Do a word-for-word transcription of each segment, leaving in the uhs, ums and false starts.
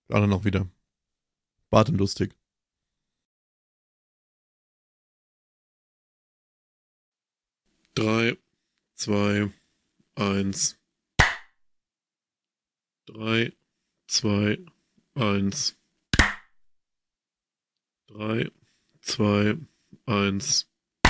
Alle noch wieder. Bart und lustig. Drei, zwei, eins. Drei, zwei, eins. Drei, zwei, eins.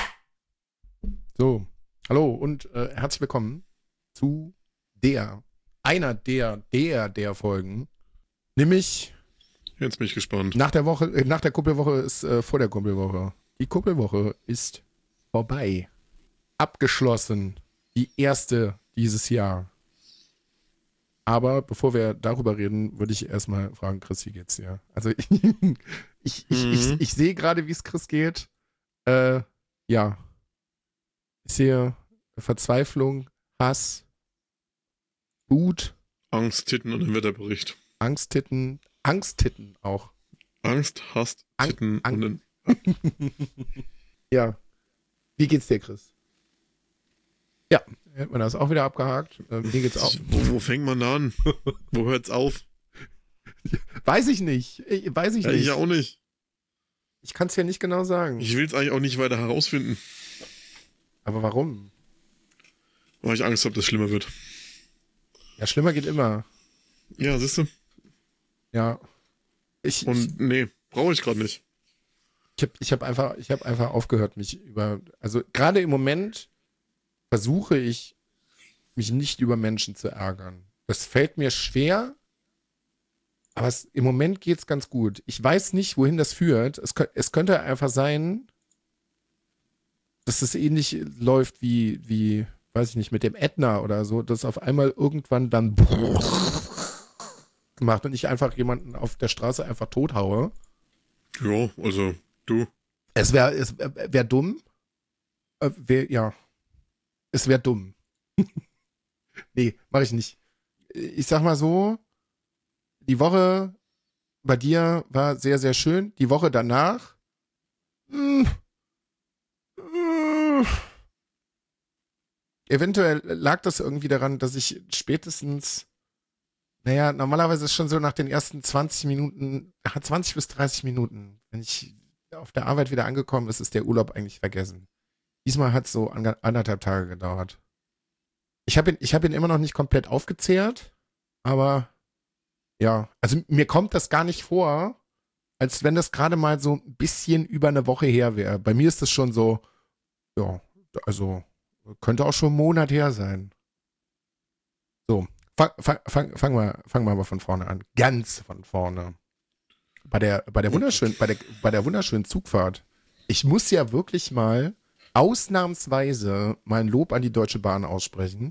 So, hallo und äh, herzlich willkommen zu der, einer der, der, der Folgen, nämlich Jetzt bin ich gespannt. nach der Woche, äh, nach der Kuppelwoche ist äh, vor der Kuppelwoche. Die Kuppelwoche ist vorbei, abgeschlossen, die erste dieses Jahr. Aber bevor wir darüber reden, würde ich erstmal fragen, Chris, wie geht's dir? Also ich, ich, ich, ich, Mhm. ich sehe gerade, wie es Chris geht. Äh, ja. Ich sehe Verzweiflung, Hass, Wut, Angst, Titten und den Wetterbericht. Angsttitten, Angsttitten auch. Angst, Hass, Ang- Titten Ang- und den... Ja. Wie geht's dir, Chris? Ja, hätten wir das auch wieder abgehakt. Äh, mir geht's auch. Wo, wo fängt man da an? Wo hört's auf? Weiß ich nicht. Ich, weiß ich Ja, nicht. ich auch nicht. Ich kann es ja nicht genau sagen. Ich will es eigentlich auch nicht weiter herausfinden, Aber warum? weil ich Angst habe, dass es schlimmer wird. Ja, schlimmer geht immer. Ja, siehst du? Ja. Ich, ich, Und nee, brauche ich gerade nicht. ich habe ich hab einfach, ich hab einfach aufgehört, mich über. Also gerade im Moment versuche ich, mich nicht über Menschen zu ärgern. Das fällt mir schwer, aber es, im Moment geht es ganz gut. Ich weiß nicht, wohin das führt. Es, kö- es könnte einfach sein, dass es ähnlich läuft wie, wie, weiß ich nicht, mit dem Ätna oder so, dass auf einmal irgendwann dann gemacht und ich einfach jemanden auf der Straße einfach tothaue. Ja, also du. Es wäre es wär, wär dumm. Äh, wär, ja. Es wäre dumm. Nee, mache ich nicht. Ich sag mal so, die Woche bei dir war sehr, sehr schön. Die Woche danach, mh, mh, eventuell lag das irgendwie daran, dass ich spätestens, naja, normalerweise ist schon so nach den ersten zwanzig Minuten, zwanzig bis dreißig Minuten, wenn ich auf der Arbeit wieder angekommen ist, ist der Urlaub eigentlich vergessen. Diesmal hat es so an- anderthalb Tage gedauert. Ich habe ihn, ich hab ihn immer noch nicht komplett aufgezehrt, aber ja, also mir kommt das gar nicht vor, als wenn das gerade mal so ein bisschen über eine Woche her wäre. Bei mir ist das schon so, ja, also könnte auch schon einen Monat her sein. So, fang, fang, fang, fang, mal, fang mal von vorne an. Ganz von vorne. Bei der, bei der wunderschönen, bei der, bei der wunderschönen Zugfahrt. Ich muss ja wirklich mal ausnahmsweise mein Lob an die Deutsche Bahn aussprechen.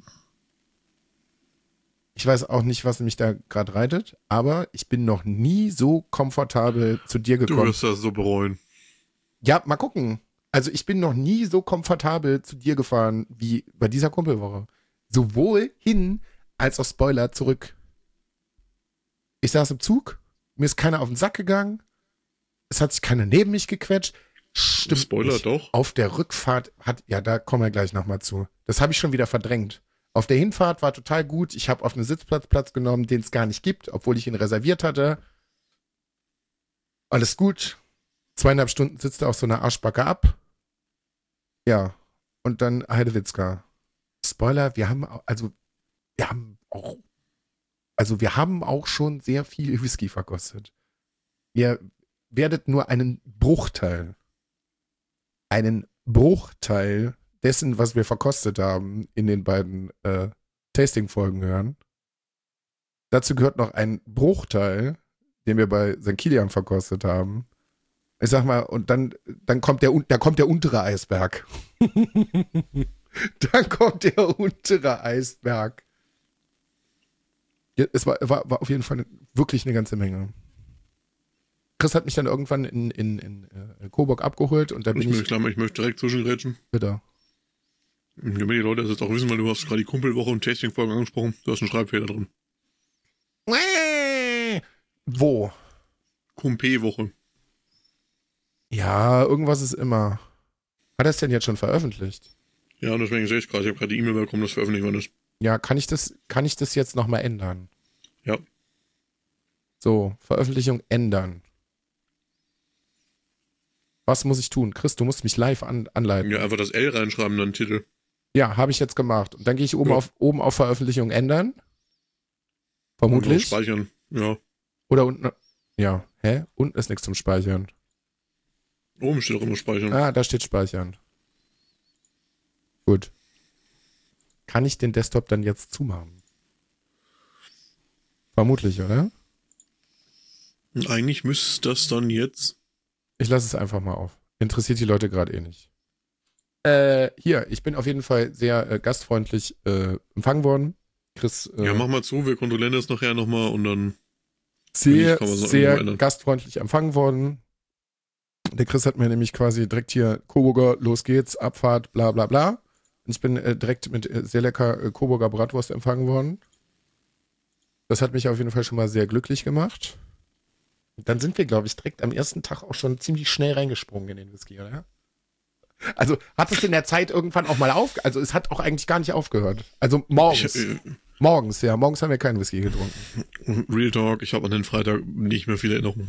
Ich weiß auch nicht, was mich da gerade reitet, aber ich bin noch nie so komfortabel zu dir Du gekommen. wirst das so bereuen. Ja, mal gucken. Also ich bin noch nie so komfortabel zu dir gefahren wie bei dieser Kumpelwoche. Sowohl hin als auch Spoiler zurück. Ich saß im Zug, mir ist keiner auf den Sack gegangen, es hat sich keiner neben mich gequetscht. Stimmt Spoiler nicht. doch. Auf der Rückfahrt hat, ja, da kommen wir gleich nochmal zu. Das habe ich schon wieder verdrängt. Auf der Hinfahrt war total gut. Ich habe auf einem Sitzplatz Platz genommen, den es gar nicht gibt, obwohl ich ihn reserviert hatte. Alles gut. Zweieinhalb Stunden sitzt er auf so einer Arschbacke ab. Ja. Und dann Heidewitzka. Spoiler, wir haben, au- also, wir haben auch, also wir haben auch schon sehr viel Whisky verkostet. Ihr werdet nur einen Bruchteil, einen Bruchteil dessen, was wir verkostet haben, in den beiden äh, Tasting-Folgen hören. Dazu gehört noch ein Bruchteil, den wir bei Sankt Kilian verkostet haben. Ich sag mal, und dann, dann kommt der, un- da kommt der untere Eisberg. Dann kommt der untere Eisberg. Ja, es war, war, war auf jeden Fall wirklich eine ganze Menge. Chris hat mich dann irgendwann in, in, in, äh, Coburg abgeholt und da Ich bin möchte, ich klar, ich möchte direkt zwischengrätschen. wieder. Damit die Leute das jetzt auch wissen, weil du hast gerade die Kumpelwoche und Tasting-Folgen angesprochen. Du hast einen Schreibfehler drin. Wo? Kumpe-Woche. Ja, irgendwas ist immer. Hat er es denn jetzt schon veröffentlicht? Ja, und deswegen sehe ich gerade, ich habe gerade die E-Mail bekommen, dass veröffentlicht worden ist. Ja, kann ich das, kann ich das jetzt nochmal ändern? Ja. So, Veröffentlichung ändern. Was muss ich tun? Chris, du musst mich live an, anleiten. Ja, einfach das L reinschreiben, dann Titel. Ja, habe ich jetzt gemacht. Und dann gehe ich oben, Ja. auf, oben auf Veröffentlichung ändern. Und Vermutlich. speichern, ja. Oder unten. Ja, hä? Unten ist nichts zum Speichern. Oben steht auch immer speichern. Ah, da steht Speichern. Gut. Kann ich den Desktop dann jetzt zumachen? Vermutlich, oder? Und eigentlich müsste das dann jetzt... Ich lasse es einfach mal auf. Interessiert die Leute gerade eh nicht. Äh, hier, ich bin auf jeden Fall sehr äh, gastfreundlich äh, empfangen worden. Chris, äh, Ja, mach mal zu, wir kontrollieren das nachher nochmal und dann... sehr, kann man so irgendwo sehr ändern. gastfreundlich empfangen worden. Der Chris hat mir nämlich quasi direkt hier Coburger, los geht's, Abfahrt, bla bla bla. Und ich bin äh, direkt mit äh, sehr lecker äh, Coburger Bratwurst empfangen worden. Das hat mich auf jeden Fall schon mal sehr glücklich gemacht. Und dann sind wir, glaube ich, direkt am ersten Tag auch schon ziemlich schnell reingesprungen in den Whisky, oder? Also hat es in der Zeit irgendwann auch mal auf... Also es hat auch eigentlich gar nicht aufgehört. Also morgens. Ich, äh, Morgens, ja. Morgens haben wir keinen Whisky getrunken. Real Talk, ich habe an den Freitag nicht mehr viele Erinnerungen.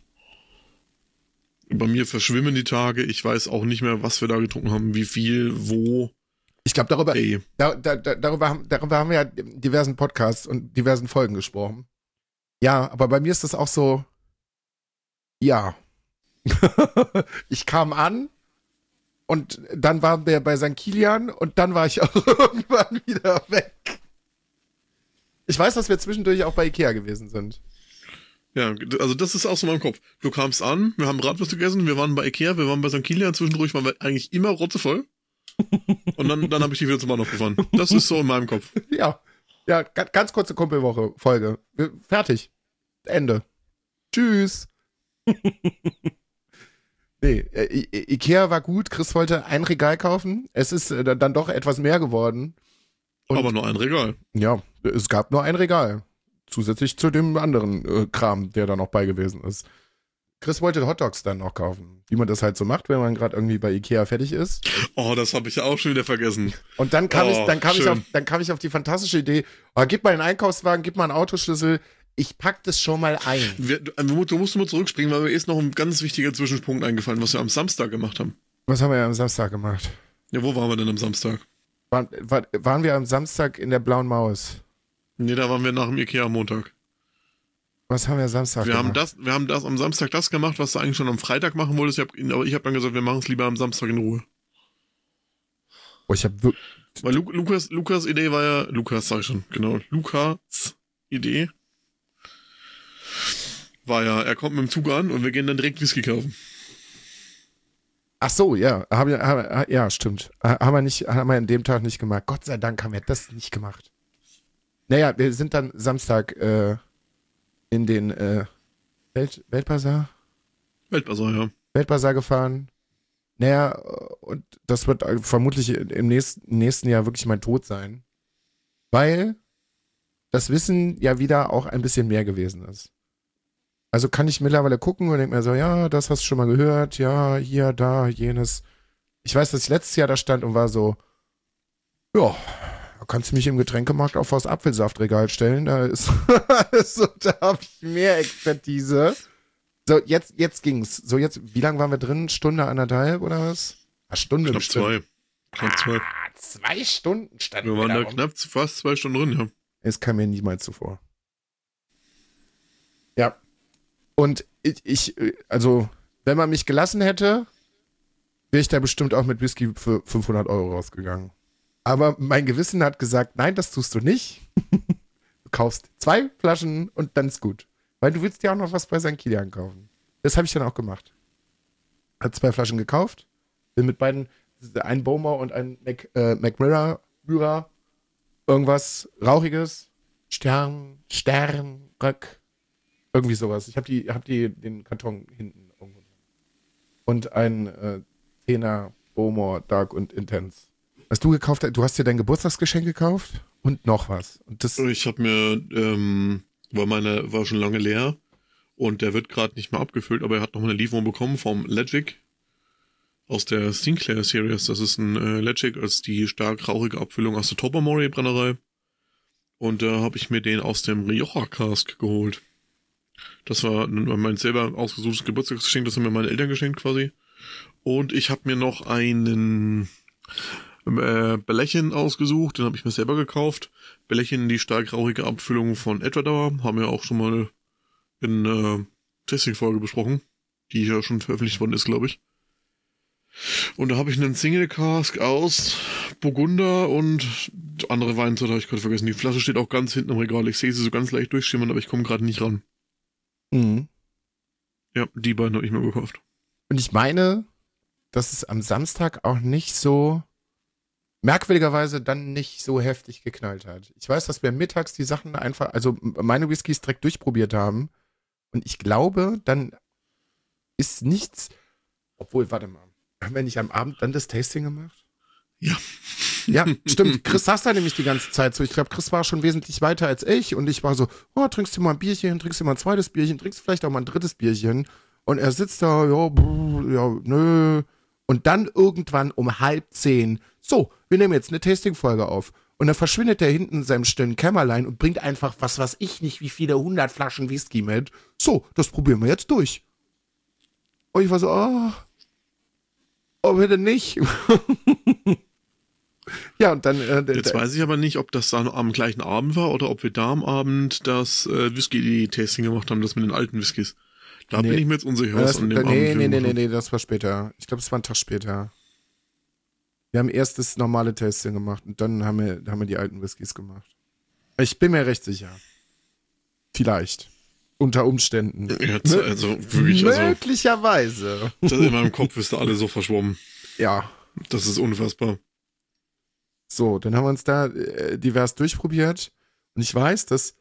Bei mir verschwimmen die Tage, ich weiß auch nicht mehr, was wir da getrunken haben, wie viel, wo. Ich glaube, darüber, Ey. da, da, da, darüber, haben, darüber haben wir ja in diversen Podcasts und diversen Folgen gesprochen. Ja, aber bei mir ist das auch so, ja. Ich kam an und dann waren wir bei Sankt Kilian und dann war ich auch irgendwann wieder weg. Ich weiß, dass wir zwischendurch auch bei Ikea gewesen sind. Ja, also das ist auch so in meinem Kopf. Du kamst an, wir haben Bratwurst gegessen, wir waren bei Ikea, wir waren bei Sankt Kilian, zwischendurch waren wir eigentlich immer rotzevoll. Und dann, dann habe ich die wieder zum Bahnhof gefahren. Das ist so in meinem Kopf. Ja, ja, ganz, ganz kurze Kumpelwoche, Folge. Wir, fertig. Ende. Tschüss. Nee, äh, I- Ikea war gut. Chris wollte ein Regal kaufen. Es ist äh, dann doch etwas mehr geworden. Und Aber nur ein Regal. ja, es gab nur ein Regal. Zusätzlich zu dem anderen äh, Kram, der da noch bei gewesen ist. Chris wollte Hotdogs dann noch kaufen. Wie man das halt so macht, wenn man gerade irgendwie bei Ikea fertig ist. Oh, das habe ich ja auch schon wieder vergessen. Und dann kam Oh, ich, dann kam ich schön. auf, dann kam ich auf die fantastische Idee, oh, gib mal einen Einkaufswagen, gib mal einen Autoschlüssel, ich pack das schon mal ein. Wir, du, du musst mal zurückspringen, weil mir ist noch ein ganz wichtiger Zwischenpunkt eingefallen, was wir am Samstag gemacht haben. Was haben wir am Samstag gemacht? Ja, wo waren wir denn am Samstag? Waren, war, waren wir am Samstag in der Blauen Maus? Nee, da waren wir nach dem Ikea am Montag. Was haben wir Samstag Wir gemacht? haben das, wir haben das am Samstag das gemacht, was du eigentlich schon am Freitag machen wolltest. Ich hab, aber ich habe dann gesagt, wir machen es lieber am Samstag in Ruhe. Oh, ich hab wirklich... Weil Lu Lukas, Lukas Idee war ja, Lukas sag ich schon, genau, Lukas Idee war ja, er kommt mit dem Zug an und wir gehen dann direkt Whisky kaufen. Ach so, ja. Haben wir, haben, ja, stimmt. Haben wir, nicht, haben wir an dem Tag nicht gemacht. Gott sei Dank haben wir das nicht gemacht. Naja, wir sind dann Samstag äh, in den äh, Welt, Weltbazar? Weltbazar, ja. Weltbazar gefahren. Naja, und das wird vermutlich im nächsten, nächsten Jahr wirklich mein Tod sein. Weil das Wissen ja wieder auch ein bisschen mehr gewesen ist. Also kann ich mittlerweile gucken und denke mir so, ja, das hast du schon mal gehört, ja, hier, da, jenes. Ich weiß, dass ich letztes Jahr da stand und war so, ja, da kannst du mich im Getränkemarkt auch vors Apfelsaftregal stellen, da ist, so, da habe ich mehr Expertise. So, jetzt, jetzt ging's. So, jetzt, wie lange waren wir drin? Stunde, anderthalb oder was? Eine Stunde Knapp bestimmt. zwei. Knapp zwei. Ah, zwei Stunden standen Wir waren da rum. knapp fast zwei Stunden drin, ja. Es kam mir niemals zuvor. Ja. Und ich, ich, also, wenn man mich gelassen hätte, wäre ich da bestimmt auch mit Whisky für fünfhundert Euro rausgegangen. Aber mein Gewissen hat gesagt, nein, das tust du nicht. Du kaufst zwei Flaschen und dann ist gut. Weil du willst ja auch noch was bei Sankt Kilian kaufen. Das habe ich dann auch gemacht. Hat zwei Flaschen gekauft. Bin mit beiden, ein Bowmer und ein Mac, äh, McMirror, Myra, irgendwas Rauchiges. Stern, Stern, Röck. Irgendwie sowas. Ich habe die, hab die, den Karton hinten irgendwo drin. Und ein äh, Zehner Bowmore Dark und Intense. Was du gekauft hast, du hast dir dein Geburtstagsgeschenk gekauft und noch was. Und das, Ich habe mir, ähm, war meine, war schon lange leer und der wird gerade nicht mehr abgefüllt, aber er hat noch eine Lieferung bekommen vom Legic aus der Sinclair Series. Das ist ein äh, Legic als die stark rauchige Abfüllung aus der Tobermory Brennerei. Und da habe ich mir den aus dem Rioja Cask geholt. Das war mein selber ausgesuchtes Geburtstagsgeschenk, das haben mir meine Eltern geschenkt quasi. Und ich habe mir noch einen äh, Bällchen ausgesucht, den habe ich mir selber gekauft. Bällchen, die stark rauchige Abfüllung von Ecuador, haben wir auch schon mal in äh, Testing-Folge besprochen, die ja schon veröffentlicht worden ist, glaube ich. Und da habe ich einen Single Cask aus Burgunder und andere Weinsorte habe ich gerade vergessen. Die Flasche steht auch ganz hinten im Regal. Ich sehe sie so ganz leicht durchschimmern, aber ich komme gerade nicht ran. Mhm. Ja, die beiden habe ich mir gekauft. Und ich meine, dass es am Samstag auch nicht so, merkwürdigerweise dann nicht so heftig geknallt hat. Ich weiß, dass wir mittags die Sachen einfach, also meine Whiskys direkt durchprobiert haben. Und ich glaube, dann ist nichts, obwohl, warte mal, haben wir nicht am Abend dann das Tasting gemacht? Ja. Ja, stimmt. Chris saß da nämlich die ganze Zeit so. Ich glaube, Chris war schon wesentlich weiter als ich und ich war so, oh, trinkst du mal ein Bierchen, trinkst du mal ein zweites Bierchen, trinkst du vielleicht auch mal ein drittes Bierchen und er sitzt da, ja, brr, ja, nö. Und dann irgendwann um halb zehn, so, wir nehmen jetzt eine Tasting-Folge auf. Und dann verschwindet er hinten in seinem stillen Kämmerlein und bringt einfach, was weiß ich nicht, wie viele hundert Flaschen Whisky mit. So, das probieren wir jetzt durch. Und ich war so, oh, oh, bitte nicht. Ja, und dann... Äh, Jetzt weiß ich aber nicht, ob das dann am gleichen Abend war oder ob wir da am Abend das äh, Whisky-Tasting gemacht haben, das mit den alten Whiskys. Da nee. bin ich mir jetzt unsicher, was das, an dem nee, Abend Nee, nee, nee, nee, das war später. Ich glaube, es war ein Tag später. Wir haben erst das normale Tasting gemacht und dann haben wir, haben wir die alten Whiskys gemacht. Ich bin mir recht sicher. Vielleicht. Unter Umständen. Jetzt, also wirklich, Möglicherweise. Also, das in meinem Kopf ist da alles so verschwommen. Ja. Das ist unfassbar. So, dann haben wir uns da äh, divers durchprobiert und ich weiß, dass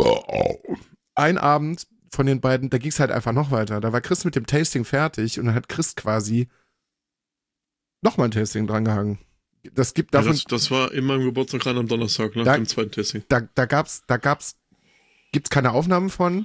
ein Abend von den beiden, da ging es halt einfach noch weiter. Da war Chris mit dem Tasting fertig und dann hat Chris quasi nochmal ein Tasting drangehangen. Das gibt davon. Ja, das, das war in meinem Geburtstag rein am Donnerstag, nach da, dem zweiten Tasting. Da, da gab's, da gab's, gibt's keine Aufnahmen von,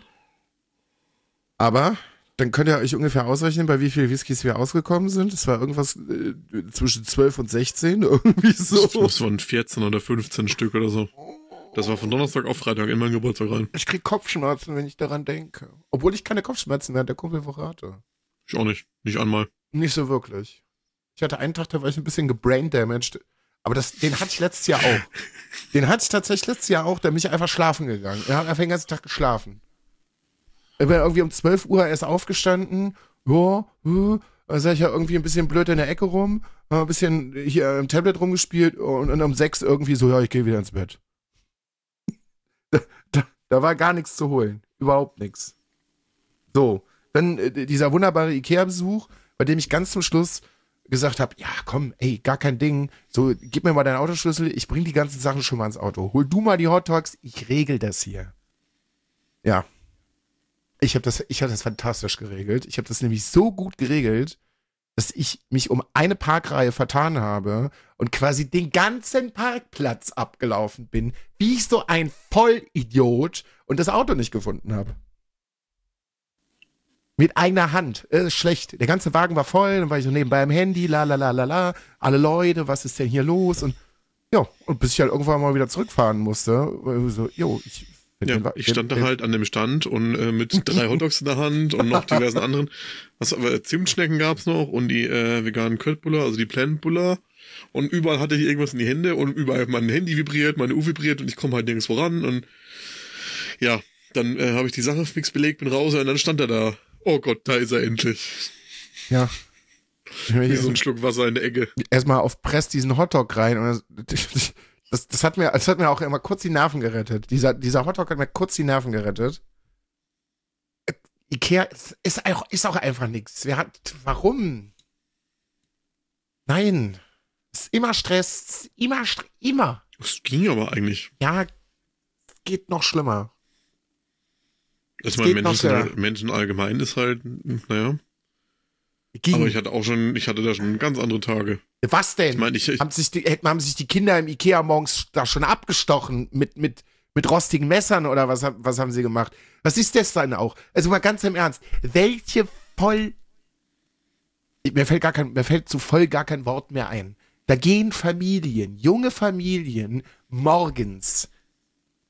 aber dann könnt ihr euch ungefähr ausrechnen, bei wie viel Whiskys wir ausgekommen sind. Es war irgendwas äh, zwischen zwölf und sechzehn, irgendwie so. Das waren vierzehn oder fünfzehn Stück oder so. Das war von Donnerstag auf Freitag in meinen Geburtstag rein. Ich krieg Kopfschmerzen, wenn ich daran denke. Obwohl ich keine Kopfschmerzen während der Kumpelwoche hatte. Ich auch nicht. Nicht einmal. Nicht so wirklich. Ich hatte einen Tag, da war ich ein bisschen gebraindamaged. Aber das, den hatte ich letztes Jahr auch. Den hatte ich tatsächlich letztes Jahr auch, da bin ich einfach schlafen gegangen. Ich habe einfach den ganzen Tag geschlafen. Ich bin irgendwie um zwölf Uhr erst aufgestanden. Ja, ja. Da sah ich ja irgendwie ein bisschen blöd in der Ecke rum. Hab ein bisschen hier im Tablet rumgespielt und, und um sechs irgendwie so, ja, ich gehe wieder ins Bett. Da, da, da war gar nichts zu holen. Überhaupt nichts. So, dann äh, dieser wunderbare Ikea-Besuch, bei dem ich ganz zum Schluss gesagt habe, ja, komm, ey, gar kein Ding. So, gib mir mal deinen Autoschlüssel, ich bring die ganzen Sachen schon mal ins Auto. Hol du mal die Hotdogs, ich regel das hier. Ja. Ich habe das, ich habe das fantastisch geregelt. Ich habe das nämlich so gut geregelt, dass ich mich um eine Parkreihe vertan habe und quasi den ganzen Parkplatz abgelaufen bin, wie ich so ein Vollidiot und das Auto nicht gefunden habe. Mit eigener Hand. Das ist schlecht. Der ganze Wagen war voll, dann war ich so nebenbei am Handy, la la la la la. Alle Leute, was ist denn hier los? Und ja, und bis ich halt irgendwann mal wieder zurückfahren musste, so, jo, ich Ja, den, ich stand den, da halt an dem Stand und äh, mit drei Hotdogs in der Hand und noch diversen anderen. Was, aber Zimtschnecken gab's noch und die äh, veganen Köttbullar, also die Planet-Buller. Und überall hatte ich irgendwas in die Hände und überall mein Handy vibriert, meine Uhr vibriert und ich komme halt nirgends voran. Und ja, dann äh, habe ich die Sache fix belegt, bin raus und dann stand er da. Oh Gott, da ist er endlich. Ja. Wie so ein Schluck Wasser in der Ecke. Erstmal auf Press diesen Hotdog rein und das, das, das, hat mir, das hat mir auch immer kurz die Nerven gerettet. Dieser, dieser Hotdog hat mir kurz die Nerven gerettet. Ikea ist, ist, auch, ist auch einfach nichts. Wer hat, warum? Nein. Es ist immer Stress. Es ist immer, immer. Das ging aber eigentlich. Ja, geht noch schlimmer. Ich meine, Menschen, halt, Menschen allgemein ist halt, naja. Ging. Aber ich hatte auch schon, ich hatte da schon ganz andere Tage. Was denn? Ich meine, ich, ich, haben, sich die, haben sich die Kinder im Ikea morgens da schon abgestochen mit, mit, mit rostigen Messern oder was, was haben sie gemacht? Was ist das dann auch? Also mal ganz im Ernst. Welche voll. Mir fällt gar kein, mir fällt zu voll gar kein Wort mehr ein. Da gehen Familien, junge Familien, morgens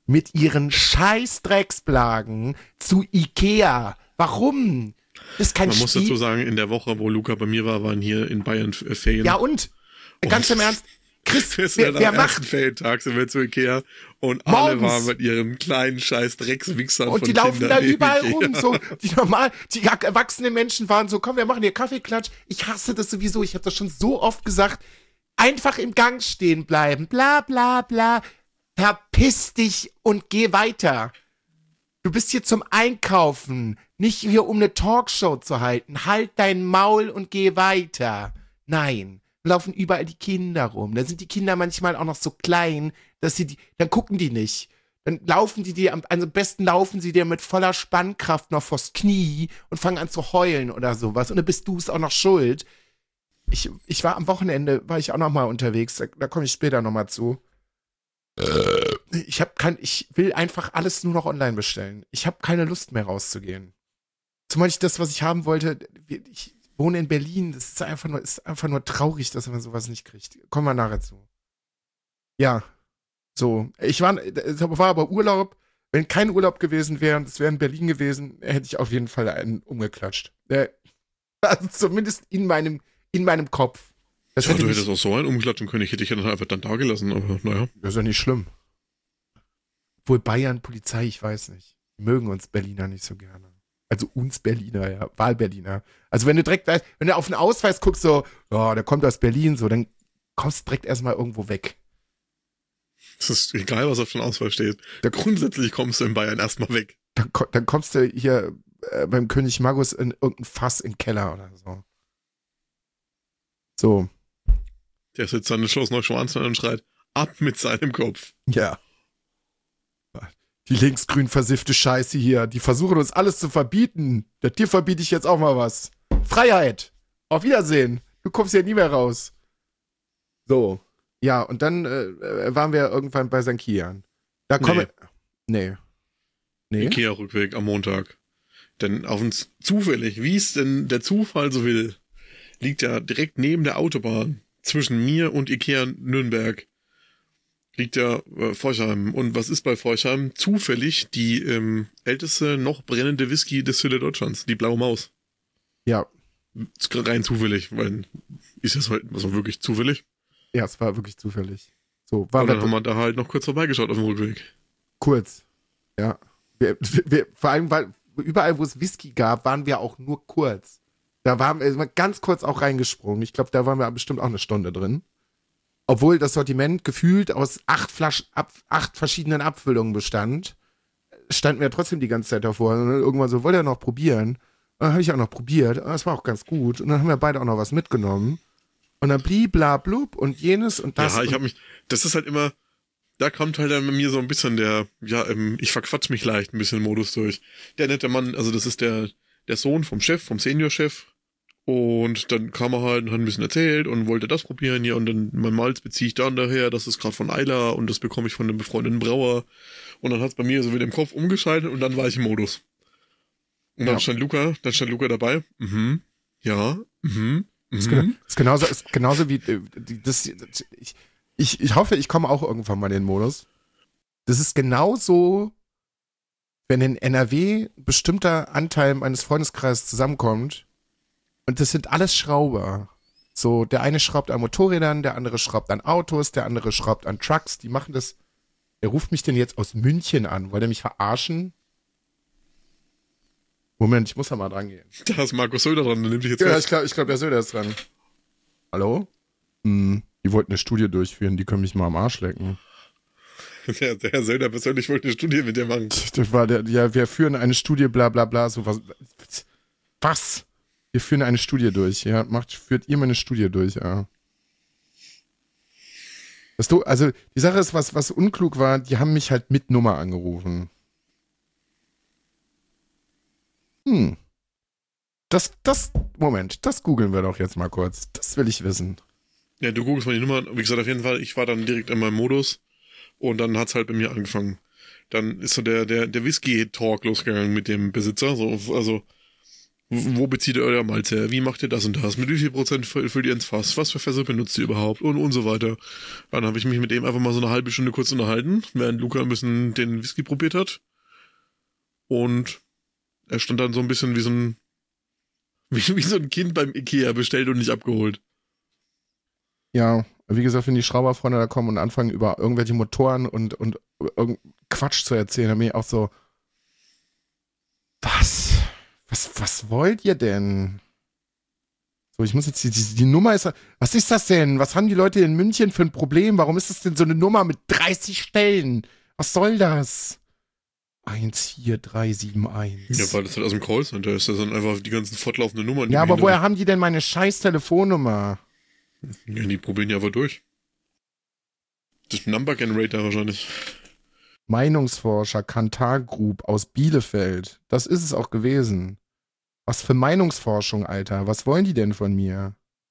mit ihren scheiß Drecksblagen zu Ikea. Warum? Das ist kein Man muss Spiel. dazu sagen, in der Woche, wo Luca bei mir war, waren hier in Bayern äh, Ferien. Ja und? Ganz im Ernst, Chris, wer, wer am macht? ersten Ferientag sind wir zu Ikea und Morgens. alle waren mit ihren kleinen scheiß Dreckswichsern Und von die laufen Kindern da in überall Ikea. rum, so, die normal, die erwachsenen Menschen waren so, komm, wir machen hier Kaffeeklatsch. Ich hasse das sowieso, ich habe das schon so oft gesagt. Einfach im Gang stehen bleiben, bla, bla, bla. Verpiss dich und geh weiter. Du bist hier zum Einkaufen, nicht hier, um eine Talkshow zu halten. Halt dein Maul und geh weiter. Nein, laufen überall die Kinder rum. Da sind die Kinder manchmal auch noch so klein, dass sie die, dann gucken die nicht. Dann laufen die dir, also am besten laufen sie dir mit voller Spannkraft noch vors Knie und fangen an zu heulen oder sowas. Und dann bist du es auch noch schuld. Ich, ich war am Wochenende, war ich auch noch mal unterwegs, da, da komme ich später noch mal zu. Ich hab kein, ich will einfach alles nur noch online bestellen. Ich habe keine Lust mehr rauszugehen. Zumal ich das, was ich haben wollte, ich wohne in Berlin, das ist einfach nur, ist einfach nur traurig, dass man sowas nicht kriegt. Kommen wir nachher zu. Ja, so. Ich war, es war aber Urlaub. Wenn kein Urlaub gewesen wäre und es wäre in Berlin gewesen, hätte ich auf jeden Fall einen umgeklatscht. Also zumindest in meinem, in meinem Kopf. Das ja, hätte du mich, hättest auch so einen umklatschen können. Ich hätte dich ja dann einfach dann da gelassen, aber naja. das ist ja nicht schlimm. Obwohl Bayern, Polizei, ich weiß nicht. Die mögen uns Berliner nicht so gerne. Also uns Berliner, ja. Wahlberliner. Also wenn du direkt, wenn du auf den Ausweis guckst, so, oh, der kommt aus Berlin, so, dann kommst du direkt erstmal irgendwo weg. Es ist egal, was auf dem Ausweis steht. Da grundsätzlich kommst du in Bayern erstmal weg. Dann, dann kommst du hier äh, beim König Magus in irgendein Fass in den Keller oder so. So. Der sitzt dann in Schloss Neuschwanstein und schreit, ab mit seinem Kopf. Ja. Die linksgrün versiffte Scheiße hier, die versuchen uns alles zu verbieten. Ja, dir verbiete ich jetzt auch mal was. Freiheit. Auf Wiedersehen. Du kommst ja nie mehr raus. So. Ja, und dann äh, waren wir irgendwann bei Sankt Kian. Da kommen. Nee. nee. Nee. Ikea-Rückweg am Montag. Denn auf uns zufällig, wie es denn der Zufall so will, liegt ja direkt neben der Autobahn zwischen mir und Ikea Nürnberg liegt ja äh, Forchheim. Und was ist bei Forchheim? Zufällig die ähm, älteste noch brennende Whisky-Distille Deutschlands, die Blaue Maus. Ja. Ist rein zufällig, weil ist das halt also wirklich zufällig. Ja, es war wirklich zufällig. So, war und dann haben wir da halt noch kurz vorbeigeschaut auf dem Rückweg. Kurz. Ja. Wir, wir, vor allem, weil überall, wo es Whisky gab, waren wir auch nur kurz. Da waren wir ganz kurz auch reingesprungen. Ich glaube, da waren wir bestimmt auch eine Stunde drin. Obwohl das Sortiment gefühlt aus acht Flaschen, ab, acht verschiedenen Abfüllungen bestand, standen wir trotzdem die ganze Zeit davor. Und dann irgendwann so, wollt ihr noch probieren? Und dann habe ich auch noch probiert. Das war auch ganz gut. Und dann haben wir beide auch noch was mitgenommen. Und dann blieb, bla, blub und jenes und das. Ja, ich habe mich, das ist halt immer, da kommt halt dann bei mir so ein bisschen der, ja, ähm, ich verquatsch mich leicht ein bisschen Modus durch. Der nette Mann, also das ist der, der Sohn vom Chef, vom Seniorchef. Und dann kam er halt und hat ein bisschen erzählt und wollte das probieren hier und dann mein Malz beziehe ich dann daher, das ist gerade von Eila und das bekomme ich von einem befreundeten Brauer. Und dann hat es bei mir so wieder im Kopf umgeschaltet und dann war ich im Modus. Und dann ja. stand Luca, dann stand Luca dabei. Mhm. Ja. Mhm. Mhm. Ist, gen- ist genauso, ist genauso wie äh, die- das. Ich, ich, ich hoffe, ich komme auch irgendwann mal in den Modus. Das ist genauso, wenn in N R W ein bestimmter Anteil meines Freundeskreises zusammenkommt. Und das sind alles Schrauber. So, der eine schraubt an Motorrädern, der andere schraubt an Autos, der andere schraubt an Trucks. Die machen das. Er ruft mich denn jetzt aus München an. Wollt er mich verarschen? Moment, ich muss da mal dran gehen. Da ist Markus Söder dran, der nimmt dich jetzt Ja, fest. ich glaube, ich glaub, der Söder ist dran. Hallo? Hm, die wollten eine Studie durchführen, die können mich mal am Arsch lecken. Der, der Herr Söder persönlich wollte eine Studie mit dir machen. Das war der, ja, wir führen eine Studie, bla bla bla, so was. Was? Wir führen eine Studie durch, ja. Macht, führt ihr mal eine Studie durch, ja. Das du, also, die Sache ist, was, was unklug war, die haben mich halt mit Nummer angerufen. Hm. Das, das, Moment, das googeln wir doch jetzt mal kurz. Das will ich wissen. Ja, du googelst mal die Nummer. Wie gesagt, auf jeden Fall, ich war dann direkt in meinem Modus und dann hat's halt bei mir angefangen. Dann ist so der, der, der Whisky-Talk losgegangen mit dem Besitzer. So, also, Wo bezieht ihr euer Malz her? Wie macht ihr das und das? Mit wie viel Prozent füllt ihr ins Fass? Was für Fässer benutzt ihr überhaupt? Und, und so weiter. Dann habe ich mich mit dem einfach mal so eine halbe Stunde kurz unterhalten, während Luca ein bisschen den Whisky probiert hat. Und er stand dann so ein bisschen wie so ein wie, wie so ein Kind beim Ikea bestellt und nicht abgeholt. Ja, wie gesagt, wenn die Schrauberfreunde da kommen und anfangen, über irgendwelche Motoren und, und irgend Quatsch zu erzählen, dann bin ich auch so, was? Was, was wollt ihr denn? So, ich muss jetzt, die, die, die Nummer ist, was ist das denn? Was haben die Leute in München für ein Problem? Warum ist das denn so eine Nummer mit dreißig Stellen? Was soll das? eins vier drei sieben eins. Ja, weil das halt aus dem Callcenter ist. Das sind einfach die ganzen fortlaufenden Nummern. Ja, aber woher haben die denn meine scheiß Telefonnummer? Ja, die probieren ja aber durch. Das ist ein Number Generator wahrscheinlich. Meinungsforscher Kantar Group aus Bielefeld. Das ist es auch gewesen. Was für Meinungsforschung, Alter. Was wollen die denn von mir?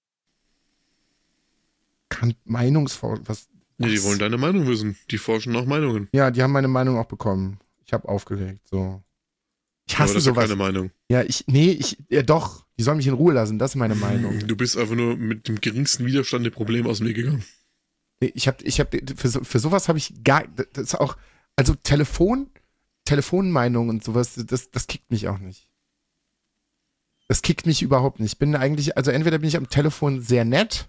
Kan Meinungsforschung, was? Ja, die wollen deine Meinung wissen. Die forschen nach Meinungen. Ja, die haben meine Meinung auch bekommen. Ich habe aufgelegt, so. Ich hasse aber das sowas. ist ja keine Meinung. Ja, ich, nee, ich, ja doch. Die sollen mich in Ruhe lassen. Das ist meine Meinung. Du bist einfach nur mit dem geringsten Widerstand dem Problem aus dem Weg gegangen. Ich habe, ich habe, für, so, für sowas habe ich gar, das ist auch, also Telefon, Telefonmeinung und sowas, das, das kickt mich auch nicht. Das kickt mich überhaupt nicht. Ich bin eigentlich, also entweder bin ich am Telefon sehr nett.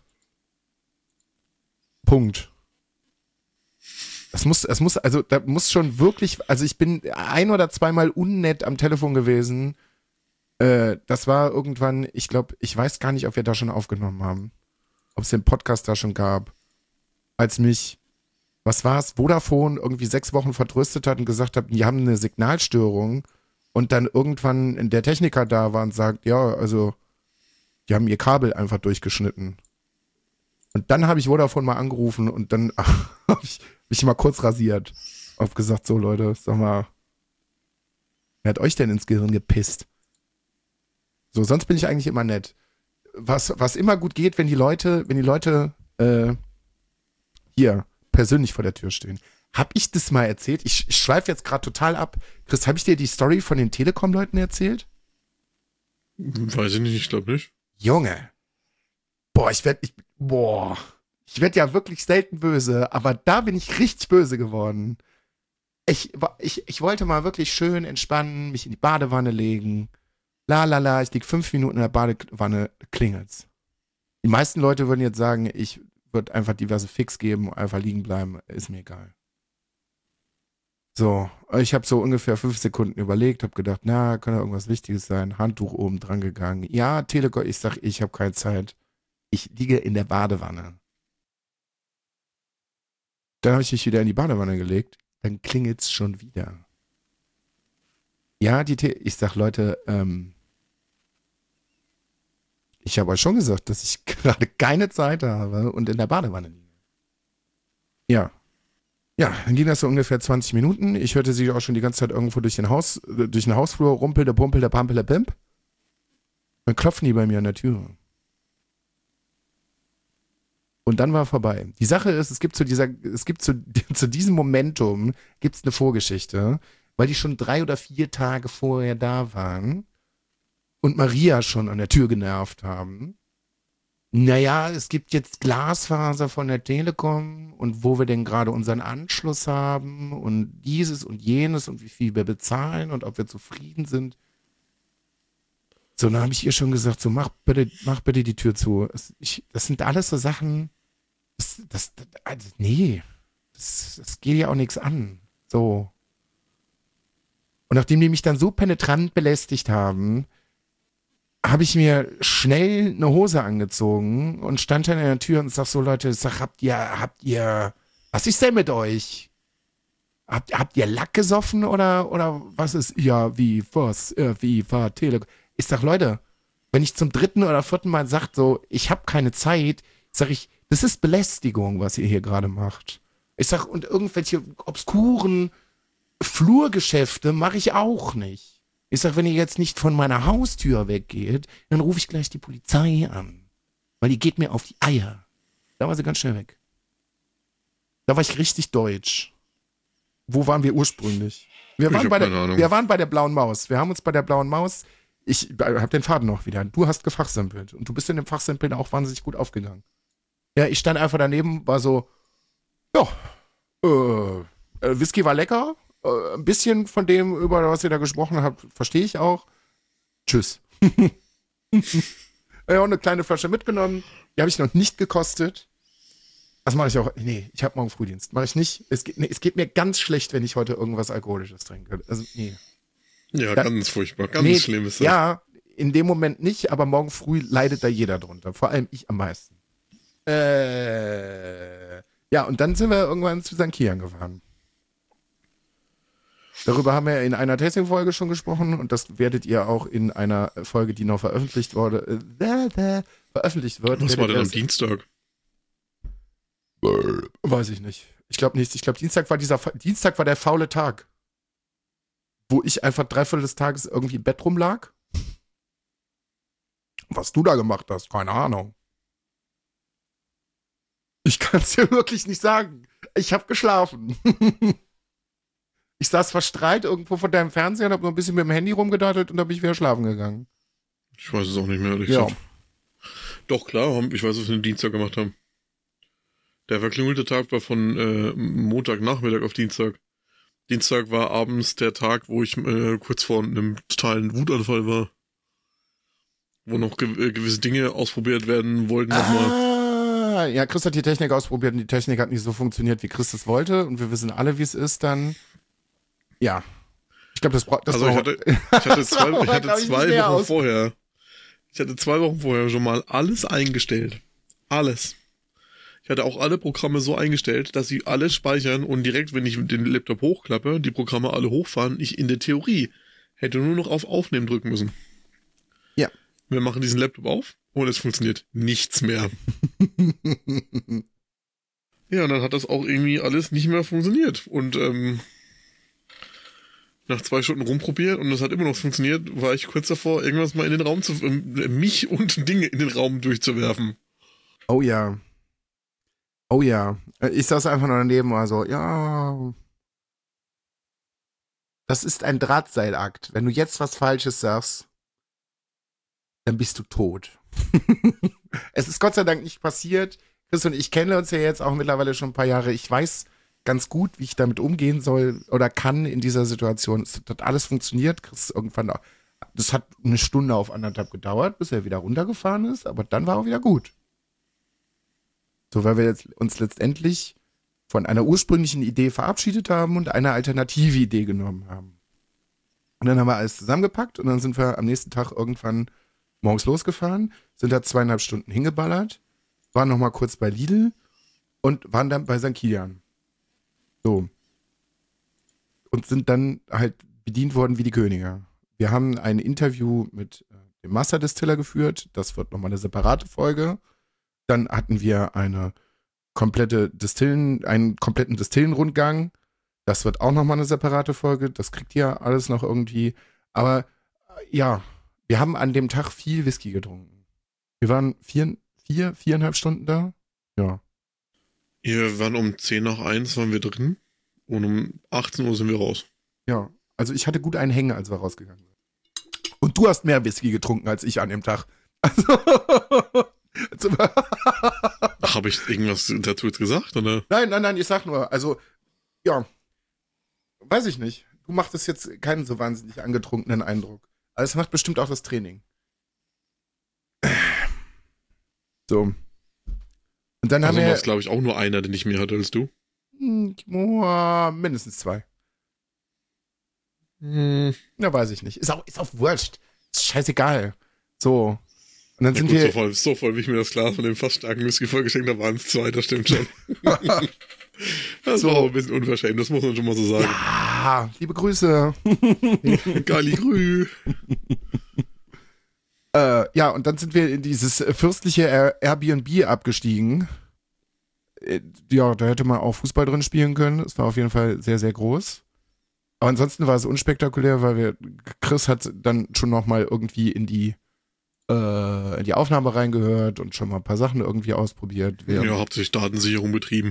Punkt. Das muss, es muss, also da muss schon wirklich, also ich bin ein oder zweimal unnett am Telefon gewesen. Äh, das war irgendwann, ich glaube, ich weiß gar nicht, ob wir da schon aufgenommen haben. Ob es den Podcast da schon gab. Als mich, was war es, Vodafone irgendwie sechs Wochen vertröstet hat und gesagt hat, die haben eine Signalstörung und dann irgendwann der Techniker da war und sagt, ja, also die haben ihr Kabel einfach durchgeschnitten. Und dann habe ich Vodafone mal angerufen und dann habe ich mich mal kurz rasiert. Hab gesagt, so Leute, sag mal, wer hat euch denn ins Gehirn gepisst? So, sonst bin ich eigentlich immer nett. Was, was immer gut geht, wenn die Leute, wenn die Leute äh, hier persönlich vor der Tür stehen. Hab ich das mal erzählt? Ich, ich schweife jetzt gerade total ab. Chris, habe ich dir die Story von den Telekom-Leuten erzählt? Weiß ich nicht, ich glaube nicht. Junge. Boah, ich werd, ich, boah. Ich werd ja wirklich selten böse, aber da bin ich richtig böse geworden. Ich, ich, ich wollte mal wirklich schön entspannen, mich in die Badewanne legen. La la la, ich lieg fünf Minuten in der Badewanne, klingelt's. Die meisten Leute würden jetzt sagen, ich würde einfach diverse Fix geben, einfach liegen bleiben, ist mir egal. So, ich habe so ungefähr fünf Sekunden überlegt, habe gedacht, na, kann da irgendwas Wichtiges sein, Handtuch oben dran gegangen. Ja, Telekom, ich sag, ich habe keine Zeit. Ich liege in der Badewanne. Dann habe ich mich wieder in die Badewanne gelegt, dann klingelt's schon wieder. Ja, die Te- ich sag, Leute, ähm, ich habe euch schon gesagt, dass ich gerade keine Zeit habe und in der Badewanne liege. Ja. Ja, dann ging das so ungefähr zwanzig Minuten. Ich hörte sie auch schon die ganze Zeit irgendwo durch den Haus, durch den Hausflur rumpelte, pumpelte, pampelte, pimp. Dann klopfen die bei mir an der Tür. Und dann war vorbei. Die Sache ist, es gibt zu dieser, es gibt zu, zu diesem Momentum gibt's eine Vorgeschichte, weil die schon drei oder vier Tage vorher da waren und Maria schon an der Tür genervt haben. Naja, es gibt jetzt Glasfaser von der Telekom und wo wir denn gerade unseren Anschluss haben und dieses und jenes und wie viel wir bezahlen und ob wir zufrieden sind. So, dann habe ich ihr schon gesagt, so mach bitte, mach bitte die Tür zu. Es, ich, das sind alles so Sachen, das, das, das also, nee, das, das geht ja auch nichts an. So. Und nachdem die mich dann so penetrant belästigt haben, habe ich mir schnell eine Hose angezogen und stand dann in der Tür und sag so, Leute, ich sag, habt ihr, habt ihr, was ist denn mit euch? Habt, habt ihr Lack gesoffen oder, oder was ist, ja, wie, was, äh, wie, war, Telekom? Ich sag, Leute, wenn ich zum dritten oder vierten Mal sag so, ich habe keine Zeit, sag ich, das ist Belästigung, was ihr hier gerade macht. Ich sag, und irgendwelche obskuren Flurgeschäfte mache ich auch nicht. Ich sag, wenn ihr jetzt nicht von meiner Haustür weggeht, dann rufe ich gleich die Polizei an. Weil die geht mir auf die Eier. Da war sie ganz schnell weg. Da war ich richtig deutsch. Wo waren wir ursprünglich? Wir Ich waren, hab bei keine der, Ahnung. wir waren bei der Blauen Maus. Wir haben uns bei der Blauen Maus ich habe den Faden noch wieder. Du hast gefachsimpelt und du bist in dem Fachsimpeln auch wahnsinnig gut aufgegangen. Ja, ich stand einfach daneben, war so, ja, äh, Whisky war lecker, äh, ein bisschen von dem, über was ihr da gesprochen habt, verstehe ich auch. Tschüss. Ja, und eine kleine Flasche mitgenommen, die habe ich noch nicht gekostet. Das mache ich auch, nee, ich habe morgen Frühdienst, mache ich nicht. Es geht, nee, es geht mir ganz schlecht, wenn ich heute irgendwas Alkoholisches trinke. Also, nee. Ja, da, ganz furchtbar, ganz nee, schlimm ist das. Ja, in dem Moment nicht, aber morgen früh leidet da jeder drunter. Vor allem ich am meisten. Äh, ja, und dann sind wir irgendwann zu Sankt Kian gefahren. Darüber haben wir in einer Tasting-Folge schon gesprochen und das werdet ihr auch in einer Folge, die noch veröffentlicht wurde, äh, veröffentlicht wird. Was war denn am Dienstag? Weiß ich nicht. Ich glaube nicht. Ich glaube, Dienstag war dieser Dienstag war der faule Tag. Wo ich einfach dreiviertel des Tages irgendwie im Bett rumlag. Was du da gemacht hast, keine Ahnung. Ich kann es dir wirklich nicht sagen. Ich habe geschlafen. Ich saß verstrahlt irgendwo vor deinem Fernseher und habe noch ein bisschen mit dem Handy rumgedattelt und dann bin ich wieder schlafen gegangen. Ich weiß es auch nicht mehr, ehrlich ja. gesagt. Doch, klar, ich weiß, was wir den Dienstag gemacht haben. Der verklingelte Tag war von äh, Montagnachmittag auf Dienstag. Dienstag war abends der Tag, wo ich äh, kurz vor einem totalen Wutanfall war. Wo noch ge- gewisse Dinge ausprobiert werden wollten nochmal. Ah, ja, Chris hat die Technik ausprobiert und die Technik hat nicht so funktioniert, wie Chris es wollte. Und wir wissen alle, wie es ist dann. Ja. Ich glaube, das braucht... Also ich hatte, ich hatte zwei, ich hatte zwei Wochen vorher... Ich hatte zwei Wochen vorher schon mal alles eingestellt. Alles. Ich hatte auch alle Programme so eingestellt, dass sie alles speichern und direkt, wenn ich den Laptop hochklappe, die Programme alle hochfahren, ich in der Theorie hätte nur noch auf Aufnehmen drücken müssen. Ja. Wir machen diesen Laptop auf und es funktioniert nichts mehr. Ja, und dann hat das auch irgendwie alles nicht mehr funktioniert. Und ähm, nach zwei Stunden rumprobiert und das hat immer noch funktioniert, war ich kurz davor, irgendwas mal in den Raum zu... Äh, mich und Dinge in den Raum durchzuwerfen. Oh ja. Oh ja, ich saß einfach nur daneben, also, ja, das ist ein Drahtseilakt. Wenn du jetzt was Falsches sagst, dann bist du tot. Es ist Gott sei Dank nicht passiert. Chris und ich kennen uns ja jetzt auch mittlerweile schon ein paar Jahre. Ich weiß ganz gut, wie ich damit umgehen soll oder kann in dieser Situation. Es hat alles funktioniert. Chris irgendwann, das hat eine Stunde auf anderthalb gedauert, bis er wieder runtergefahren ist, aber dann war er wieder gut. So, weil wir jetzt uns letztendlich von einer ursprünglichen Idee verabschiedet haben und eine alternative Idee genommen haben. Und dann haben wir alles zusammengepackt und dann sind wir am nächsten Tag irgendwann morgens losgefahren, sind da zweieinhalb Stunden hingeballert, waren nochmal kurz bei Lidl und waren dann bei Sankt Kilian. So. Und sind dann halt bedient worden wie die Könige. Wir haben ein Interview mit äh, dem Master Distiller geführt, das wird nochmal eine separate Folge. Dann hatten wir eine komplette Distillen, einen kompletten Distillenrundgang. Das wird auch nochmal eine separate Folge. Das kriegt ihr alles noch irgendwie. Aber ja, wir haben an dem Tag viel Whisky getrunken. Wir waren vier, vier, viereinhalb Stunden da. Ja. Wir waren um zehn nach eins waren wir drin und um achtzehn Uhr sind wir raus. Ja, also ich hatte gut einen Hängen, als wir rausgegangen sind. Und du hast mehr Whisky getrunken als ich an dem Tag. Also... Habe ich irgendwas dazu jetzt gesagt, oder? Nein, nein, nein, ich sag nur, also, ja, weiß ich nicht. Du machst es jetzt keinen so wahnsinnig angetrunkenen Eindruck. Aber es macht bestimmt auch das Training. So. Und dann also haben wir... Also glaube ich, auch nur einer, der nicht mehr hat als du. Oh, mindestens zwei. Hm. Ja, weiß ich nicht. Ist auch, ist auch wurscht. Ist scheißegal. So. Und dann ja, sind gut, wir... So voll, so voll, wie ich mir das Glas von dem fast starken Whisky vorgeschenkt habe, waren es zwei, das stimmt schon. Das so. War auch ein bisschen unverschämt, das muss man schon mal so sagen. Ja, liebe Grüße. Gali Grü. äh, ja, und dann sind wir in dieses fürstliche Airbnb abgestiegen. Ja, da hätte man auch Fußball drin spielen können. Es war auf jeden Fall sehr, sehr groß. Aber ansonsten war es unspektakulär, weil wir, Chris hat dann schon nochmal irgendwie in die in die Aufnahme reingehört und schon mal ein paar Sachen irgendwie ausprobiert. Ja, hauptsächlich Datensicherung betrieben.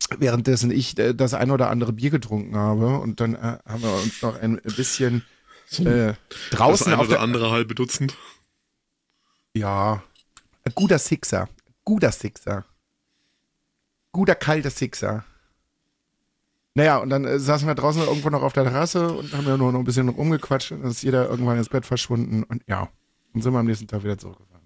Währenddessen ich das ein oder andere Bier getrunken habe und dann äh, haben wir uns noch ein bisschen So, äh, das draußen ein auf oder der... andere halbe Dutzend. Ja, ein guter Sixer. Guter Sixer. Guter kalter Sixer. Naja, und dann äh, saßen wir draußen irgendwo noch auf der Terrasse und haben ja nur noch ein bisschen rumgequatscht. Und dann ist jeder irgendwann ins Bett verschwunden. Und ja, dann sind wir am nächsten Tag wieder zurückgefahren.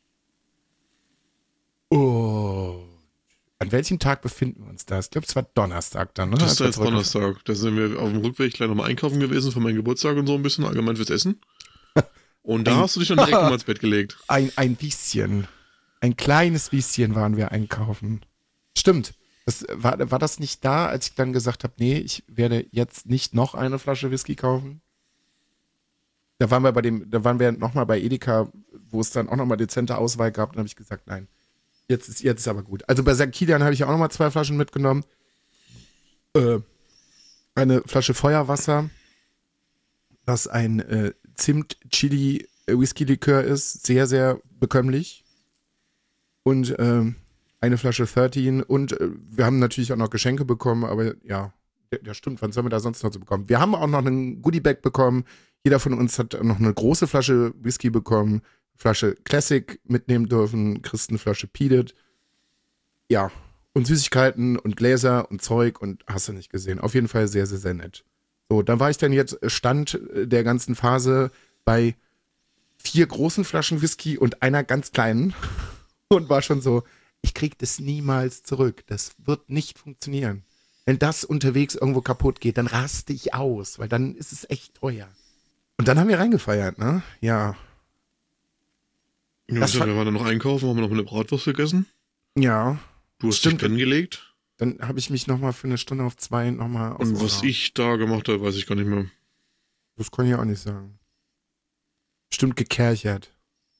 Oh. An welchem Tag befinden wir uns da? Ich glaube, es war Donnerstag dann, ne? Das Als ist wir jetzt zurückgefahren- Donnerstag. Da sind wir auf dem Rückweg gleich nochmal einkaufen gewesen für meinen Geburtstag und so ein bisschen, allgemein fürs Essen. Und da Ein- hast du dich dann direkt nochmal ins Bett gelegt. Ein, ein bisschen. Ein kleines bisschen waren wir einkaufen. Stimmt. Das, war, war das nicht da, als ich dann gesagt habe, nee, ich werde jetzt nicht noch eine Flasche Whisky kaufen? Da waren wir bei dem, da waren wir nochmal bei Edeka, wo es dann auch nochmal dezente Auswahl gab. Dann habe ich gesagt, nein, jetzt ist, jetzt ist aber gut. Also bei Sankt Kilian habe ich auch nochmal zwei Flaschen mitgenommen. Äh, eine Flasche Feuerwasser, das ein äh, Zimt-Chili-Whisky-Likör ist. Sehr, sehr bekömmlich. Und ähm, eine Flasche dreizehn und äh, wir haben natürlich auch noch Geschenke bekommen, aber ja, ja stimmt, wann sollen wir da sonst noch so bekommen? Wir haben auch noch einen Goodiebag bekommen. Jeder von uns hat noch eine große Flasche Whisky bekommen, Flasche Classic mitnehmen dürfen, Chris eine Flasche Peated. Ja, und Süßigkeiten und Gläser und Zeug und hast du nicht gesehen. Auf jeden Fall sehr, sehr, sehr nett. So, dann war ich dann jetzt Stand der ganzen Phase bei vier großen Flaschen Whisky und einer ganz kleinen und war schon so, ich krieg das niemals zurück. Das wird nicht funktionieren. Wenn das unterwegs irgendwo kaputt geht, dann raste ich aus, weil dann ist es echt teuer. Und dann haben wir reingefeiert, ne? Ja. Ja, Das wir fand- waren dann noch einkaufen, haben noch eine Bratwurst gegessen. Ja. Du hast Stimmt. dich pennen gelegt. Dann habe ich mich nochmal für eine Stunde auf zwei nochmal aus. Und was ich da gemacht habe, weiß ich gar nicht mehr. Das kann ich auch nicht sagen. Stimmt gekerchert.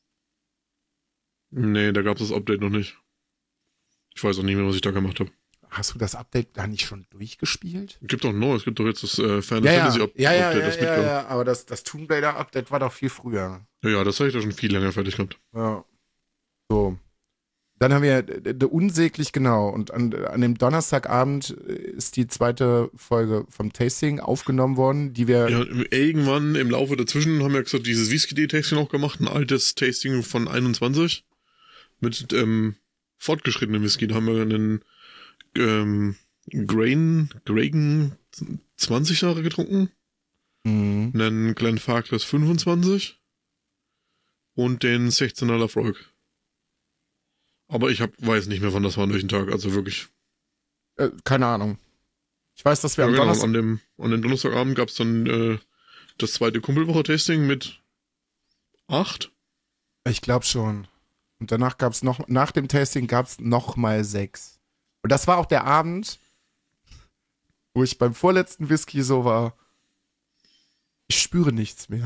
Nee, da gab es das Update noch nicht. Ich weiß auch nicht mehr, was ich da gemacht habe. Hast du das Update da nicht schon durchgespielt? Gibt doch noch, es gibt doch jetzt das äh, Final Ja, ja, Fantasy Up ja, ja, Update, ja, das ja, mitkommt. ja, aber das, das Tomb Raider Update war doch viel früher. Ja, ja, das habe ich da schon viel länger fertig gehabt. Ja. So. Dann haben wir d- d- unsäglich genau und an, an dem Donnerstagabend ist die zweite Folge vom Tasting aufgenommen worden, die wir Ja, irgendwann im Laufe dazwischen haben wir gesagt, dieses Whisky-Tasting auch gemacht, ein altes Tasting von einundzwanzig mit ähm, fortgeschrittenem Whisky. Da haben wir einen ähm, Grain, Gragen zwanzig Jahre getrunken, Mhm. einen Glenfarclas fünfundzwanzig und den sechzehner Lafroig. Aber ich hab, weiß nicht mehr, wann das war an welchem Tag, also wirklich. Äh, keine Ahnung. Ich weiß, dass wir Ja, am genau, Donnerstag. an dem, an dem Donnerstagabend gab's dann äh, das zweite Kumpelwoche-Tasting mit acht. Ich glaube schon. Und danach gab es noch, nach dem Tasting gab es noch mal sechs. Und das war auch der Abend, wo ich beim vorletzten Whisky so war, ich spüre nichts mehr.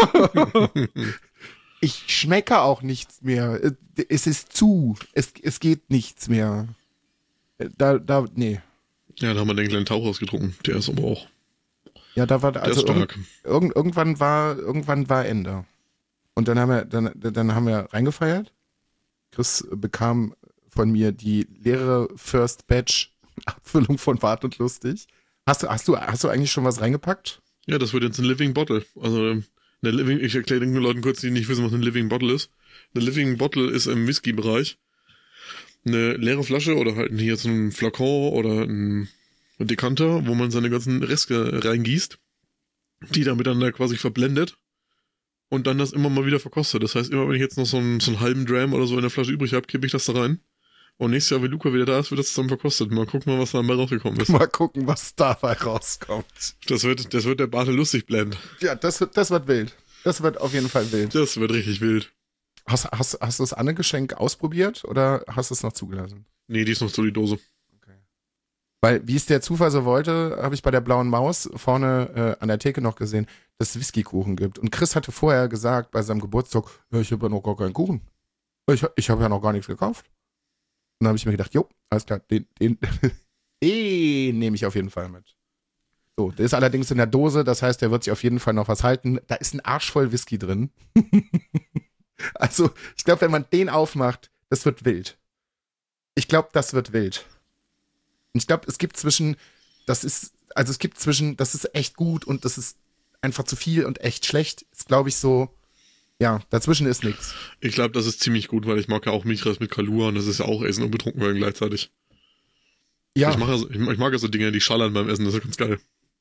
Ich schmecke auch nichts mehr. Es ist zu. Es, es geht nichts mehr. Da, da, nee. Ja, da haben wir den kleinen Tauch ausgetrunken. Der ist aber auch, Ja, da war der also ist stark. irgend, irgendwann war irgendwann war Ende. Und dann haben wir dann, dann haben wir reingefeiert. Chris bekam von mir die leere First Batch Abfüllung von Wart und Lustig. Hast du hast du hast du eigentlich schon was reingepackt? Ja, das wird jetzt ein Living Bottle. Also ähm, eine Living, ich erkläre den Leuten kurz, die nicht wissen, was ein Living Bottle ist. Eine Living Bottle ist im Whisky-Bereich eine leere Flasche oder halt hier so ein Flakon oder ein Dekanter, wo man seine ganzen Reste reingießt, die dann miteinander quasi verblendet und dann das immer mal wieder verkostet. Das heißt, immer wenn ich jetzt noch so einen, so einen halben Dram oder so in der Flasche übrig habe, kippe ich das da rein. Und nächstes Jahr, wenn Luca wieder da ist, wird das zusammen verkostet. Mal gucken, was da dabei rausgekommen ist. Mal gucken, was dabei rauskommt. Das wird, das wird der Bartel lustig blend. Ja, das wird das wird wild. Das wird auf jeden Fall wild. Das wird richtig wild. Hast, hast, hast du das Anne-Geschenk ausprobiert oder hast du es noch zugelassen? Nee, die ist noch so die Dose. Weil, wie es der Zufall so wollte, habe ich bei der Blauen Maus vorne äh, an der Theke noch gesehen, dass es Whisky-Kuchen gibt. Und Chris hatte vorher gesagt, bei seinem Geburtstag, ja, ich habe ja noch gar keinen Kuchen. Ich, ich habe ja noch gar nichts gekauft. Und dann habe ich mir gedacht, jo, alles klar, den, den, den nehme ich auf jeden Fall mit. So, der ist allerdings in der Dose, das heißt, der wird sich auf jeden Fall noch was halten. Da ist ein Arsch voll Whisky drin. Also, ich glaube, wenn man den aufmacht, das wird wild. Ich glaube, das wird wild. Und ich glaube, es gibt zwischen, das ist, also es gibt zwischen, das ist echt gut und das ist einfach zu viel und echt schlecht. Ist, glaube ich, so, ja, dazwischen ist nichts. Ich glaube, das ist ziemlich gut, weil ich mag ja auch Mikras mit Kalua und das ist ja auch Essen und betrunken werden gleichzeitig. Ja. Ich, mache, ich mag ja so Dinge, die schallern beim Essen, das ist ganz geil.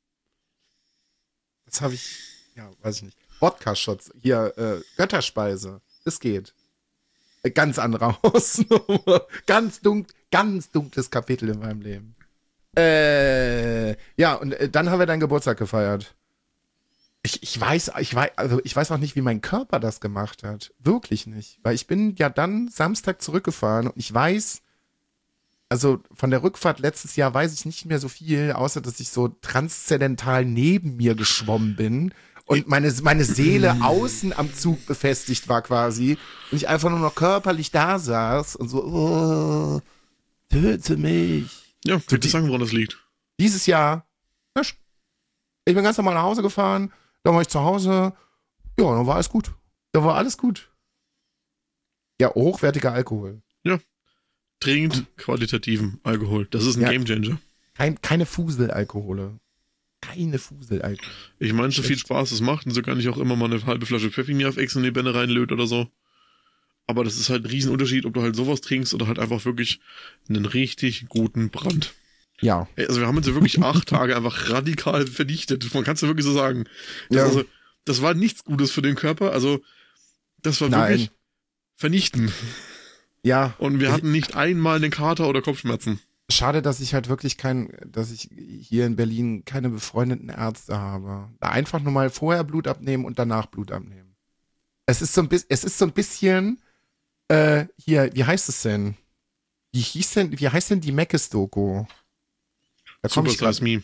Das habe ich, ja, weiß ich nicht. Wodka-Shots, hier, äh, Götterspeise, es geht. Äh, ganz andere Hausnummer. ganz, dunk, ganz dunkles Kapitel in meinem Leben. Äh, ja, und äh, dann haben wir deinen Geburtstag gefeiert. Ich, ich weiß, ich weiß, also ich weiß auch nicht, wie mein Körper das gemacht hat. Wirklich nicht. Weil ich bin ja dann Samstag zurückgefahren und ich weiß, also von der Rückfahrt letztes Jahr weiß ich nicht mehr so viel, außer dass ich so transzendental neben mir geschwommen bin und meine, meine Seele außen am Zug befestigt war quasi und ich einfach nur noch körperlich da saß und so, oh, töte mich. Ja, So könnte die- sagen, woran das liegt. Dieses Jahr, ich bin ganz normal nach Hause gefahren, dann war ich zu Hause, ja, dann war alles gut. Da war alles gut. Ja, hochwertiger Alkohol. Trinkt qualitativen Alkohol. Das ist ein Ja. Gamechanger. Kein, keine Fuselalkohole. Keine Fuselalkohol. Ich meine, so viel Echt? Spaß es macht und so kann ich auch immer mal eine halbe Flasche Pfeffi mir auf Ex in die Bände reinlöt oder so. Aber das ist halt ein Riesenunterschied, ob du halt sowas trinkst oder halt einfach wirklich einen richtig guten Brand. Ja. Ey, also wir haben uns ja wirklich acht Tage einfach radikal vernichtet. Man kann es ja wirklich so sagen. Das, Ja. also, das war nichts Gutes für den Körper. Also das war Nein. wirklich vernichten. Ja. Und wir Ich- hatten nicht einmal einen Kater oder Kopfschmerzen. Schade, dass ich halt wirklich kein, dass ich hier in Berlin keine befreundeten Ärzte habe. Da einfach nur mal vorher Blut abnehmen und danach Blut abnehmen. Es ist so ein bisschen, es ist so ein bisschen, äh, hier, wie heißt es denn? Wie hieß denn, wie heißt denn die Meckes-Doku? Da komm Super ich grad- Size Me.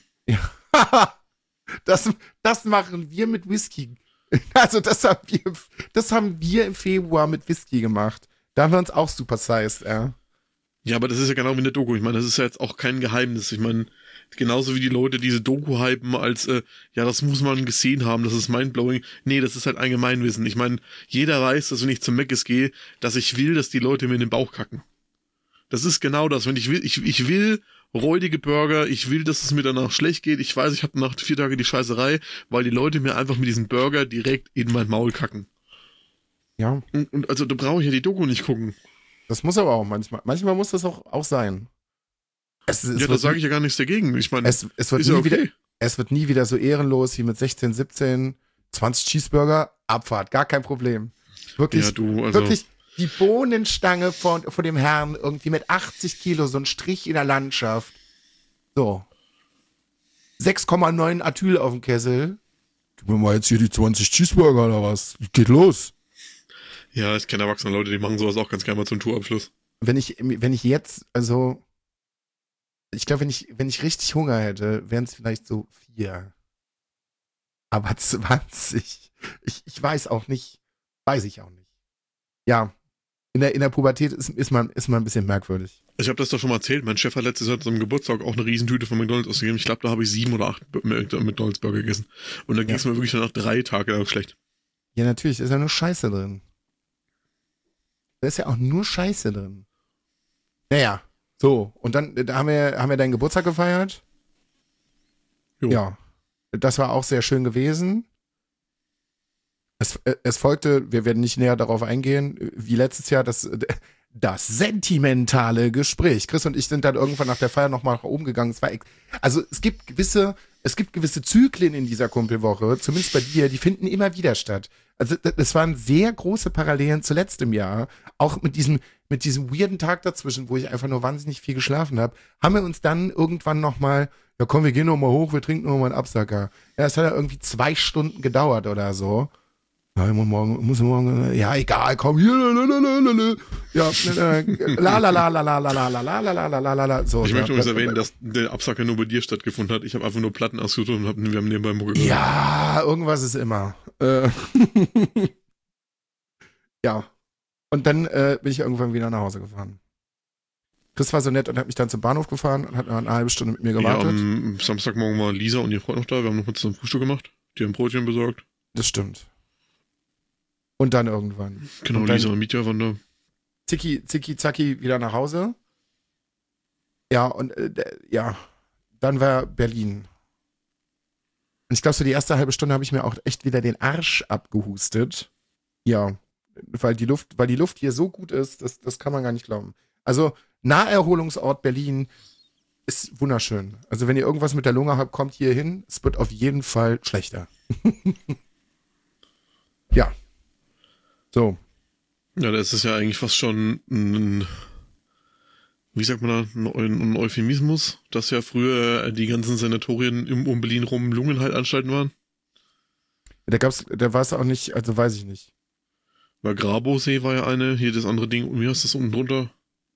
das, das machen wir mit Whisky. Also das haben wir, das haben wir im Februar mit Whisky gemacht. Da haben wir uns auch super sized, ja. Ja, aber das ist ja genau wie eine Doku. Ich meine, das ist ja jetzt auch kein Geheimnis. Ich meine, genauso wie die Leute diese Doku hypen als, äh, ja, das muss man gesehen haben, das ist mindblowing. Nee, das ist halt Allgemeinwissen. Ich meine, jeder weiß, dass wenn ich zum Mc's gehe, dass ich will, dass die Leute mir in den Bauch kacken. Das ist genau das. Wenn ich will, ich, ich will räudige Burger, ich will, dass es mir danach schlecht geht. Ich weiß, ich habe nach vier Tagen die Scheißerei, weil die Leute mir einfach mit diesem Burger direkt in mein Maul kacken. Ja, Und, und also da brauche ich ja die Doku nicht gucken. das muss aber auch manchmal. Manchmal muss das auch, auch sein. Es, es ja, wird da sage nie- ich ja gar nichts dagegen. Ich meine, es, es, wird ist nie ja okay. wieder, es wird nie wieder so ehrenlos wie mit sechzehn, siebzehn, zwanzig Cheeseburger, Abfahrt, gar kein Problem. Wirklich, Ja, du, also, wirklich die Bohnenstange von, von dem Herrn irgendwie mit achtzig Kilo, so ein Strich in der Landschaft. So. sechs Komma neun Atyl auf dem Kessel. Gib mir mal jetzt hier die zwanzig Cheeseburger oder was? Geht los. ja, ich kenne erwachsene Leute, die machen sowas auch ganz gerne mal zum Tourabschluss. Wenn ich, wenn ich jetzt, also, ich glaube, wenn ich, wenn ich richtig Hunger hätte, wären es vielleicht so vier. Aber zwanzig. Ich, ich weiß auch nicht. Weiß ich auch nicht. Ja. In der, in der Pubertät ist, ist, man, ist man ein bisschen merkwürdig. Ich habe das doch schon mal erzählt. Mein Chef hat letztes Jahr zum Geburtstag auch eine Riesentüte von McDonalds ausgegeben. Ich glaube, da habe ich sieben oder acht McDonalds Burger gegessen. Und da ging es Ja. mir wirklich nach drei Tagen lang schlecht. Ja, natürlich, ist ja nur Scheiße drin. Da ist ja auch nur Scheiße drin. Naja, so. Und dann da haben wir, haben wir deinen Geburtstag gefeiert. Jo. Ja. Das war auch sehr schön gewesen. Es, es folgte, wir werden nicht näher darauf eingehen, wie letztes Jahr das, das sentimentale Gespräch. Chris und ich sind dann irgendwann nach der Feier nochmal nach oben gegangen. Es war, ex- also es gibt gewisse, es gibt gewisse Zyklen in dieser Kumpelwoche, zumindest bei dir, die finden immer wieder statt. Also d- das waren sehr große Parallelen zu letztem Jahr. Auch mit diesem, mit diesem weirden Tag dazwischen, wo ich einfach nur wahnsinnig viel geschlafen habe, haben wir uns dann irgendwann nochmal, ja komm, wir gehen nochmal hoch, wir trinken nochmal einen Absacker. Ja, es hat ja irgendwie zwei Stunden gedauert oder so. Ja, ich muss morgen, muss morgen, ja, egal, komm, hier, lalalala. Ja, la la la la la la la la la la la la la la la so. Ich möchte ja, übrigens erwähnen, dass der Absacker nur bei dir stattgefunden hat. Ich habe einfach nur Platten ausgesucht und hab, wir haben nebenbei Mucke gehört. Ja, irgendwas ist immer. Äh. Ja. Und dann äh, bin ich irgendwann wieder nach Hause gefahren. Chris war so nett und hat mich dann zum Bahnhof gefahren und hat noch eine halbe Stunde mit mir Ja, gewartet. am Samstagmorgen war Lisa und ihr Freund noch da. Wir haben noch mal zusammen Frühstück gemacht. Die haben Brötchen besorgt. Das stimmt. Und dann irgendwann. Genau, Und dann- Lisa und Mietja waren da. Zicki, zicki, zacki, wieder nach Hause. Ja, und äh, d- ja, dann war Berlin. Und ich glaube, so die erste halbe Stunde habe ich mir auch echt wieder den Arsch abgehustet. Ja, weil die Luft, weil die Luft hier so gut ist, das, das kann man gar nicht glauben. Also Naherholungsort Berlin ist wunderschön. Also wenn ihr irgendwas mit der Lunge habt, kommt hier hin. Es wird auf jeden Fall schlechter. Ja. So. Ja, das ist ja eigentlich fast schon ein, wie sagt man da, ein, ein Euphemismus, dass ja früher die ganzen Sanatorien im um Berlin rum Lungenheilsanstalten waren. Da gab's, da war es auch nicht, also weiß ich nicht. Weil Grabowsee war ja eine, hier das andere Ding, wie heißt das unten drunter?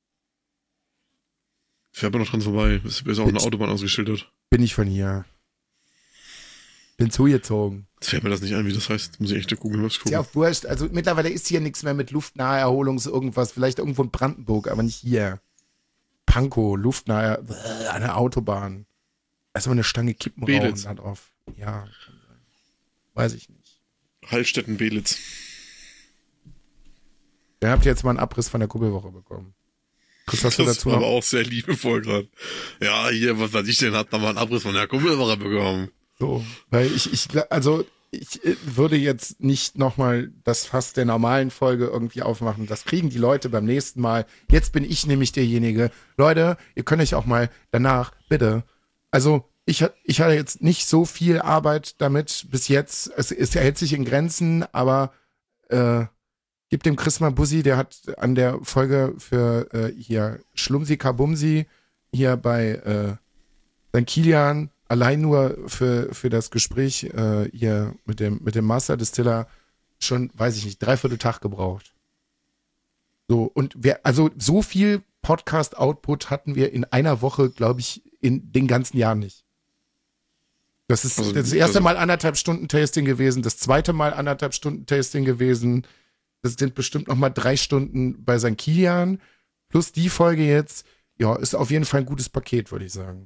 Fährt man noch dran vorbei, ist, ist auch eine Autobahn ausgeschildert. Bin ich von hier. Bin zugezogen. Jetzt fällt mir das nicht ein, wie das heißt. Muss ich echt auf Google Maps gucken. Ist ja auch wurscht. Also mittlerweile ist hier nichts mehr mit Luftnaherholung, so irgendwas. Vielleicht irgendwo in Brandenburg, aber nicht hier. Pankow, luftnahe, bäh, an der Autobahn. Erstmal eine Stange Kippen rauchen da drauf. Ja, kann sein. Weiß ich nicht. Heilstätten-Belitz. Ihr habt jetzt mal einen Abriss von der Kuppelwoche bekommen. Chris, hast du Das dazu war noch? aber auch sehr liebevoll gerade. Ja, hier, was weiß ich denn, hat da mal einen Abriss von der Kuppelwoche bekommen. So, weil ich, ich, also ich würde jetzt nicht nochmal das Fass der normalen Folge irgendwie aufmachen. Das kriegen die Leute beim nächsten Mal. Jetzt bin ich nämlich derjenige. Leute, ihr könnt euch auch mal danach, bitte. Also ich, ich hatte jetzt nicht so viel Arbeit damit bis jetzt. Es, es hält sich in Grenzen, aber äh, gib dem Chris mal Bussi, der hat an der Folge für äh, hier Schlumsi Kabumsi hier bei äh, Sankt Kilian allein nur für, für das Gespräch äh, hier mit dem, mit dem Master Distiller schon, weiß ich nicht, dreiviertel Tag gebraucht. So, und wir, also so viel Podcast-Output hatten wir in einer Woche, glaube ich, in den ganzen Jahren nicht. Das ist Also, das erste also, Mal anderthalb Stunden Tasting gewesen, das zweite Mal anderthalb Stunden Tasting gewesen. Das sind bestimmt noch mal drei Stunden bei Sankt Kilian. Plus die Folge jetzt, ja, ist auf jeden Fall ein gutes Paket, würde ich sagen.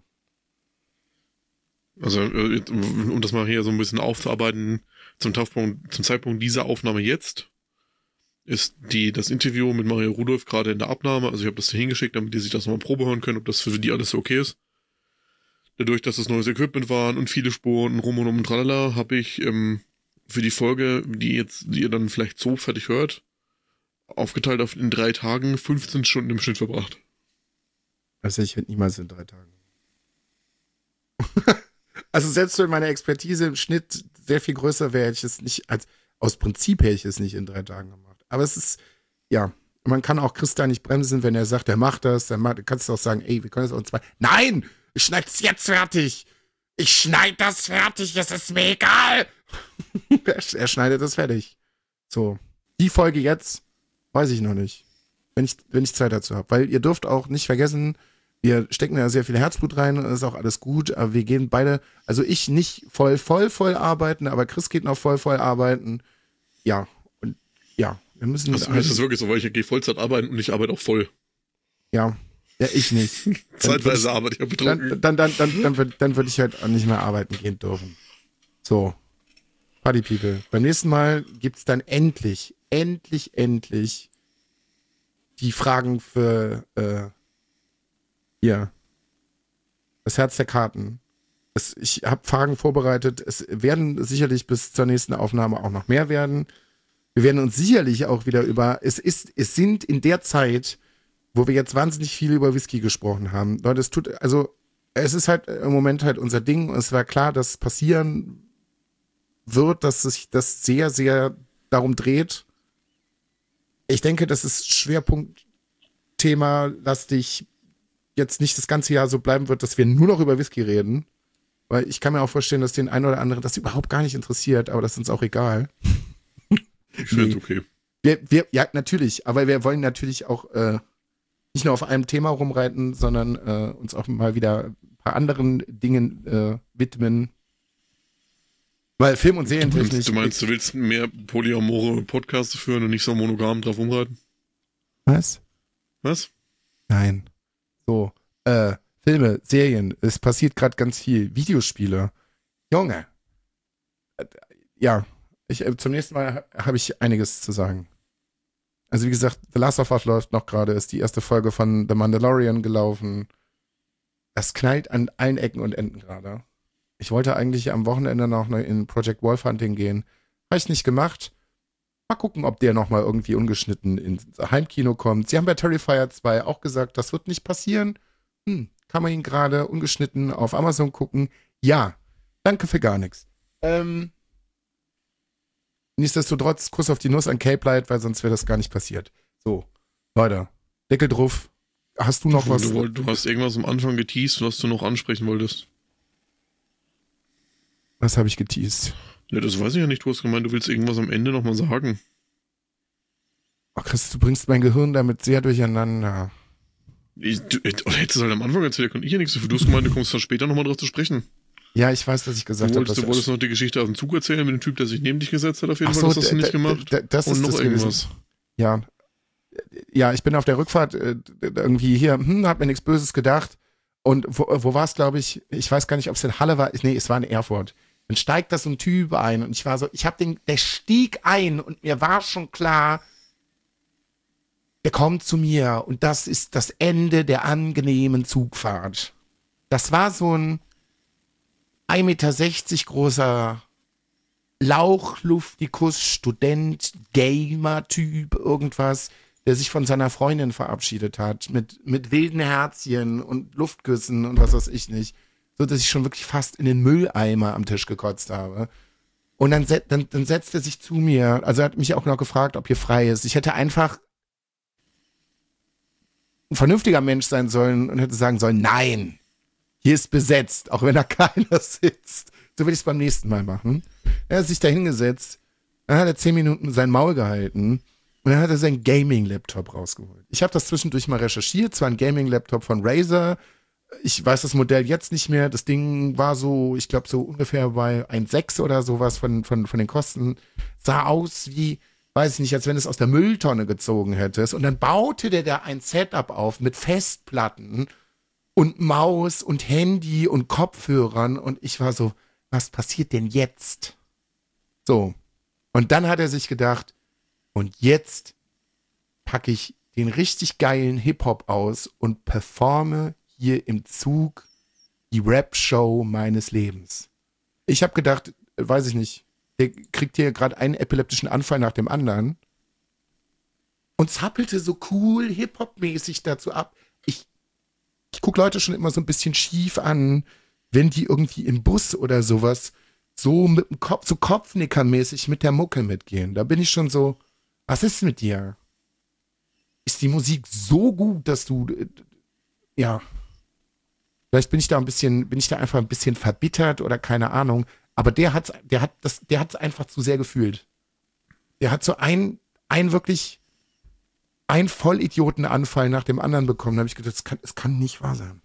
Also, um das mal hier so ein bisschen aufzuarbeiten, zum, Zeitpunkt, zum Zeitpunkt dieser Aufnahme jetzt ist die, das Interview mit Maria Rudolph gerade in der Abnahme. Also ich habe das da hingeschickt, damit die sich das nochmal Probe hören können, ob das für die alles so okay ist. Dadurch, dass es neues Equipment waren und viele Spuren und rum und um und tralala, habe ich ähm, für die Folge, die jetzt, die ihr dann vielleicht so fertig hört, aufgeteilt auf in drei Tagen fünfzehn Stunden im Schnitt verbracht. Also ich hätte niemals in drei Tagen. Also selbst wenn meine Expertise im Schnitt sehr viel größer wäre, hätte ich es nicht, als aus Prinzip hätte ich es nicht in drei Tagen gemacht. Aber es ist, ja, man kann auch Chris da nicht bremsen, wenn er sagt, er macht das, dann macht, kannst du auch sagen, ey, wir können das auch in zwei. Nein! Ich schneide es jetzt fertig! Ich schneide das fertig, es ist mir egal! er, er schneidet das fertig. So. Die Folge jetzt, weiß ich noch nicht. Wenn ich, wenn ich Zeit dazu habe. Weil ihr dürft auch nicht vergessen, wir stecken da sehr viel Herzblut rein und ist auch alles gut, aber wir gehen beide, also ich nicht voll, voll, voll arbeiten, aber Chris geht noch voll, voll arbeiten. Ja, und ja, wir müssen. Also, das ist wirklich so, weil ich gehe Vollzeit arbeiten und ich arbeite auch voll. Ja, ja, ich nicht. Zeitweise arbeite ich ja betrunken. Dann, dann, dann, dann, dann, würde, dann würde ich halt auch nicht mehr arbeiten gehen dürfen. So, Party People. Beim nächsten Mal gibt's dann endlich, endlich, endlich die Fragen für, äh, hier, das Herz der Karten. Es, ich habe Fragen vorbereitet. Es werden sicherlich bis zur nächsten Aufnahme auch noch mehr werden. Wir werden uns sicherlich auch wieder über, es ist, es sind in der Zeit, wo wir jetzt wahnsinnig viel über Whisky gesprochen haben. Leute, es tut, also, es ist halt im Moment halt unser Ding. Und es war klar, dass passieren wird, dass sich das sehr, sehr darum dreht. Ich denke, das ist Schwerpunktthema lastig jetzt nicht das ganze Jahr so bleiben wird, dass wir nur noch über Whisky reden. Weil ich kann mir auch vorstellen, dass den einen oder anderen das überhaupt gar nicht interessiert, aber das ist uns auch egal. Ich finde es okay. Wir, wir, ja, natürlich, aber wir wollen natürlich auch äh, nicht nur auf einem Thema rumreiten, sondern äh, uns auch mal wieder ein paar anderen Dingen äh, widmen. Weil Film- und Serientechnik. Du meinst, du willst mehr polyamore Podcasts führen und nicht so monogam drauf rumreiten? Was? Was? Nein. So, äh, Filme, Serien, es passiert gerade ganz viel. Videospiele. Junge. Äh, ja, ich, äh, zum nächsten Mal ha- habe ich einiges zu sagen. Also wie gesagt, The Last of Us läuft noch gerade, ist die erste Folge von The Mandalorian gelaufen. Das knallt an allen Ecken und Enden gerade. Ich wollte eigentlich am Wochenende noch in Project Wolf Hunting gehen. Habe ich nicht gemacht. Mal gucken, ob der nochmal irgendwie ungeschnitten ins Heimkino kommt. Sie haben bei Terrifier zwei auch gesagt, das wird nicht passieren. Hm, kann man ihn gerade ungeschnitten auf Amazon gucken? Ja, danke für gar nichts. Ähm, nichtsdestotrotz, Kuss auf die Nuss an Cape Light, weil sonst wäre das gar nicht passiert. So, Leute, Deckel drauf. Hast du noch was? Du, du hast irgendwas am Anfang geteased, was du noch ansprechen wolltest. Was habe ich geteased? Ja, das weiß ich ja nicht. Du hast gemeint, du willst irgendwas am Ende nochmal sagen. Ach Chris, du bringst mein Gehirn damit sehr durcheinander. Ich, du, oder hättest du es halt am Anfang erzählt, konnte ich ja nichts dafür. Du hast gemeint, du kommst da später nochmal drauf zu sprechen. Ja, ich weiß, dass ich gesagt habe. Du wolltest, hab, du wolltest noch die Geschichte aus dem Zug erzählen mit dem Typ, der sich neben dich gesetzt hat, auf jeden Ach Fall. so, Das hast du nicht gemacht. Das Und ist noch das irgendwas. Gewesen. Ja. Ja, ich bin auf der Rückfahrt äh, irgendwie hier, hm, hab mir nichts Böses gedacht. Und wo, wo war es, glaube ich, ich weiß gar nicht, ob es in Halle war. Nee, es war in Erfurt. Dann steigt da so ein Typ ein und ich war so, ich hab den, der stieg ein und mir war schon klar, der kommt zu mir und das ist das Ende der angenehmen Zugfahrt. Das war so ein ein Meter sechzig großer Lauchluftikus, Student, Gamer-Typ, irgendwas, der sich von seiner Freundin verabschiedet hat, mit, mit wilden Herzchen und Luftküssen und was weiß ich nicht. So, dass ich schon wirklich fast in den Mülleimer am Tisch gekotzt habe. Und dann, dann, dann setzt er sich zu mir, also er hat mich auch noch gefragt, ob hier frei ist. Ich hätte einfach ein vernünftiger Mensch sein sollen und hätte sagen sollen, nein, hier ist besetzt, auch wenn da keiner sitzt. So will ich es beim nächsten Mal machen. Er hat sich da hingesetzt, dann hat er zehn Minuten sein Maul gehalten und dann hat er seinen Gaming-Laptop rausgeholt. Ich habe das zwischendurch mal recherchiert, zwar ein Gaming-Laptop von Razer. Ich weiß das Modell jetzt nicht mehr. Das Ding war so, ich glaube so ungefähr bei eins Komma sechs oder sowas von, von, von den Kosten. Sah aus wie, weiß ich nicht, als wenn es aus der Mülltonne gezogen hättest. Und dann baute der da ein Setup auf mit Festplatten und Maus und Handy und Kopfhörern. Und ich war so, was passiert denn jetzt? So. Und dann hat er sich gedacht, und jetzt packe ich den richtig geilen Hip-Hop aus und performe hier im Zug die Rap-Show meines Lebens. Ich habe gedacht, weiß ich nicht, der kriegt hier gerade einen epileptischen Anfall nach dem anderen und zappelte so cool Hip-Hop-mäßig dazu ab. Ich, ich gucke Leute schon immer so ein bisschen schief an, wenn die irgendwie im Bus oder sowas so mit dem Kopf, so Kopfnicker-mäßig mit der Mucke mitgehen. Da bin ich schon so, was ist mit dir? Ist die Musik so gut, dass du, äh, ja, vielleicht bin ich da ein bisschen, bin ich da einfach ein bisschen verbittert oder keine Ahnung. Aber der hat's, der hat das, der hat's einfach zu sehr gefühlt. Der hat so ein, ein wirklich, ein Vollidiotenanfall nach dem anderen bekommen. Da habe ich gedacht, es kann, es kann nicht wahr sein.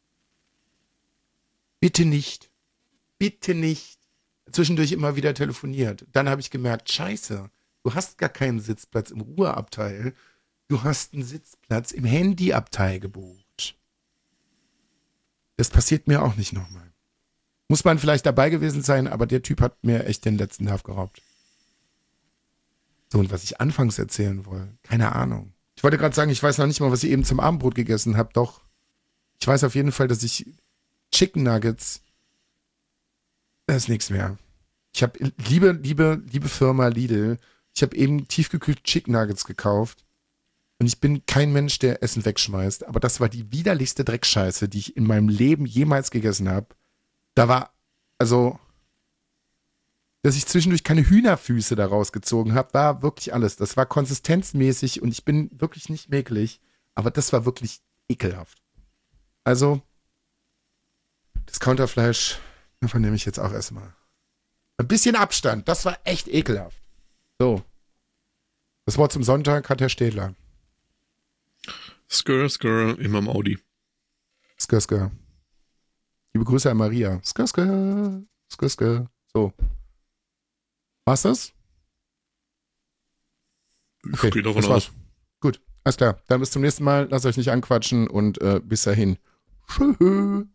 Bitte nicht. Bitte nicht. Zwischendurch immer wieder telefoniert. Dann habe ich gemerkt, scheiße, du hast gar keinen Sitzplatz im Ruheabteil. Du hast einen Sitzplatz im Handyabteil gebucht. Das passiert mir auch nicht nochmal. Muss man vielleicht dabei gewesen sein, aber der Typ hat mir echt den letzten Nerv geraubt. So, und was ich anfangs erzählen wollte, keine Ahnung. Ich wollte gerade sagen, ich weiß noch nicht mal, was ich eben zum Abendbrot gegessen habe. Doch, ich weiß auf jeden Fall, dass ich Chicken Nuggets, das ist nichts mehr. Ich habe, liebe, liebe, liebe Firma Lidl, ich habe eben tiefgekühlte Chicken Nuggets gekauft. Und ich bin kein Mensch, der Essen wegschmeißt. Aber das war die widerlichste Dreckscheiße, die ich in meinem Leben jemals gegessen habe. Da war, also, dass ich zwischendurch keine Hühnerfüße da rausgezogen habe, war wirklich alles. Das war konsistenzmäßig und ich bin wirklich nicht mäkelig. Aber das war wirklich ekelhaft. Also, Discounterfleisch, davon nehme ich jetzt auch erstmal. Ein bisschen Abstand, das war echt ekelhaft. So. Das Wort zum Sonntag hat Herr Städler. Skr, skr, immer im Audi. Skr, skr. Liebe Grüße an Maria. Skr, skr, skr, skr. So. War's das? Okay, geht davon das war's. Gut, alles klar. Dann bis zum nächsten Mal. Lasst euch nicht anquatschen und äh, bis dahin. Tschüss.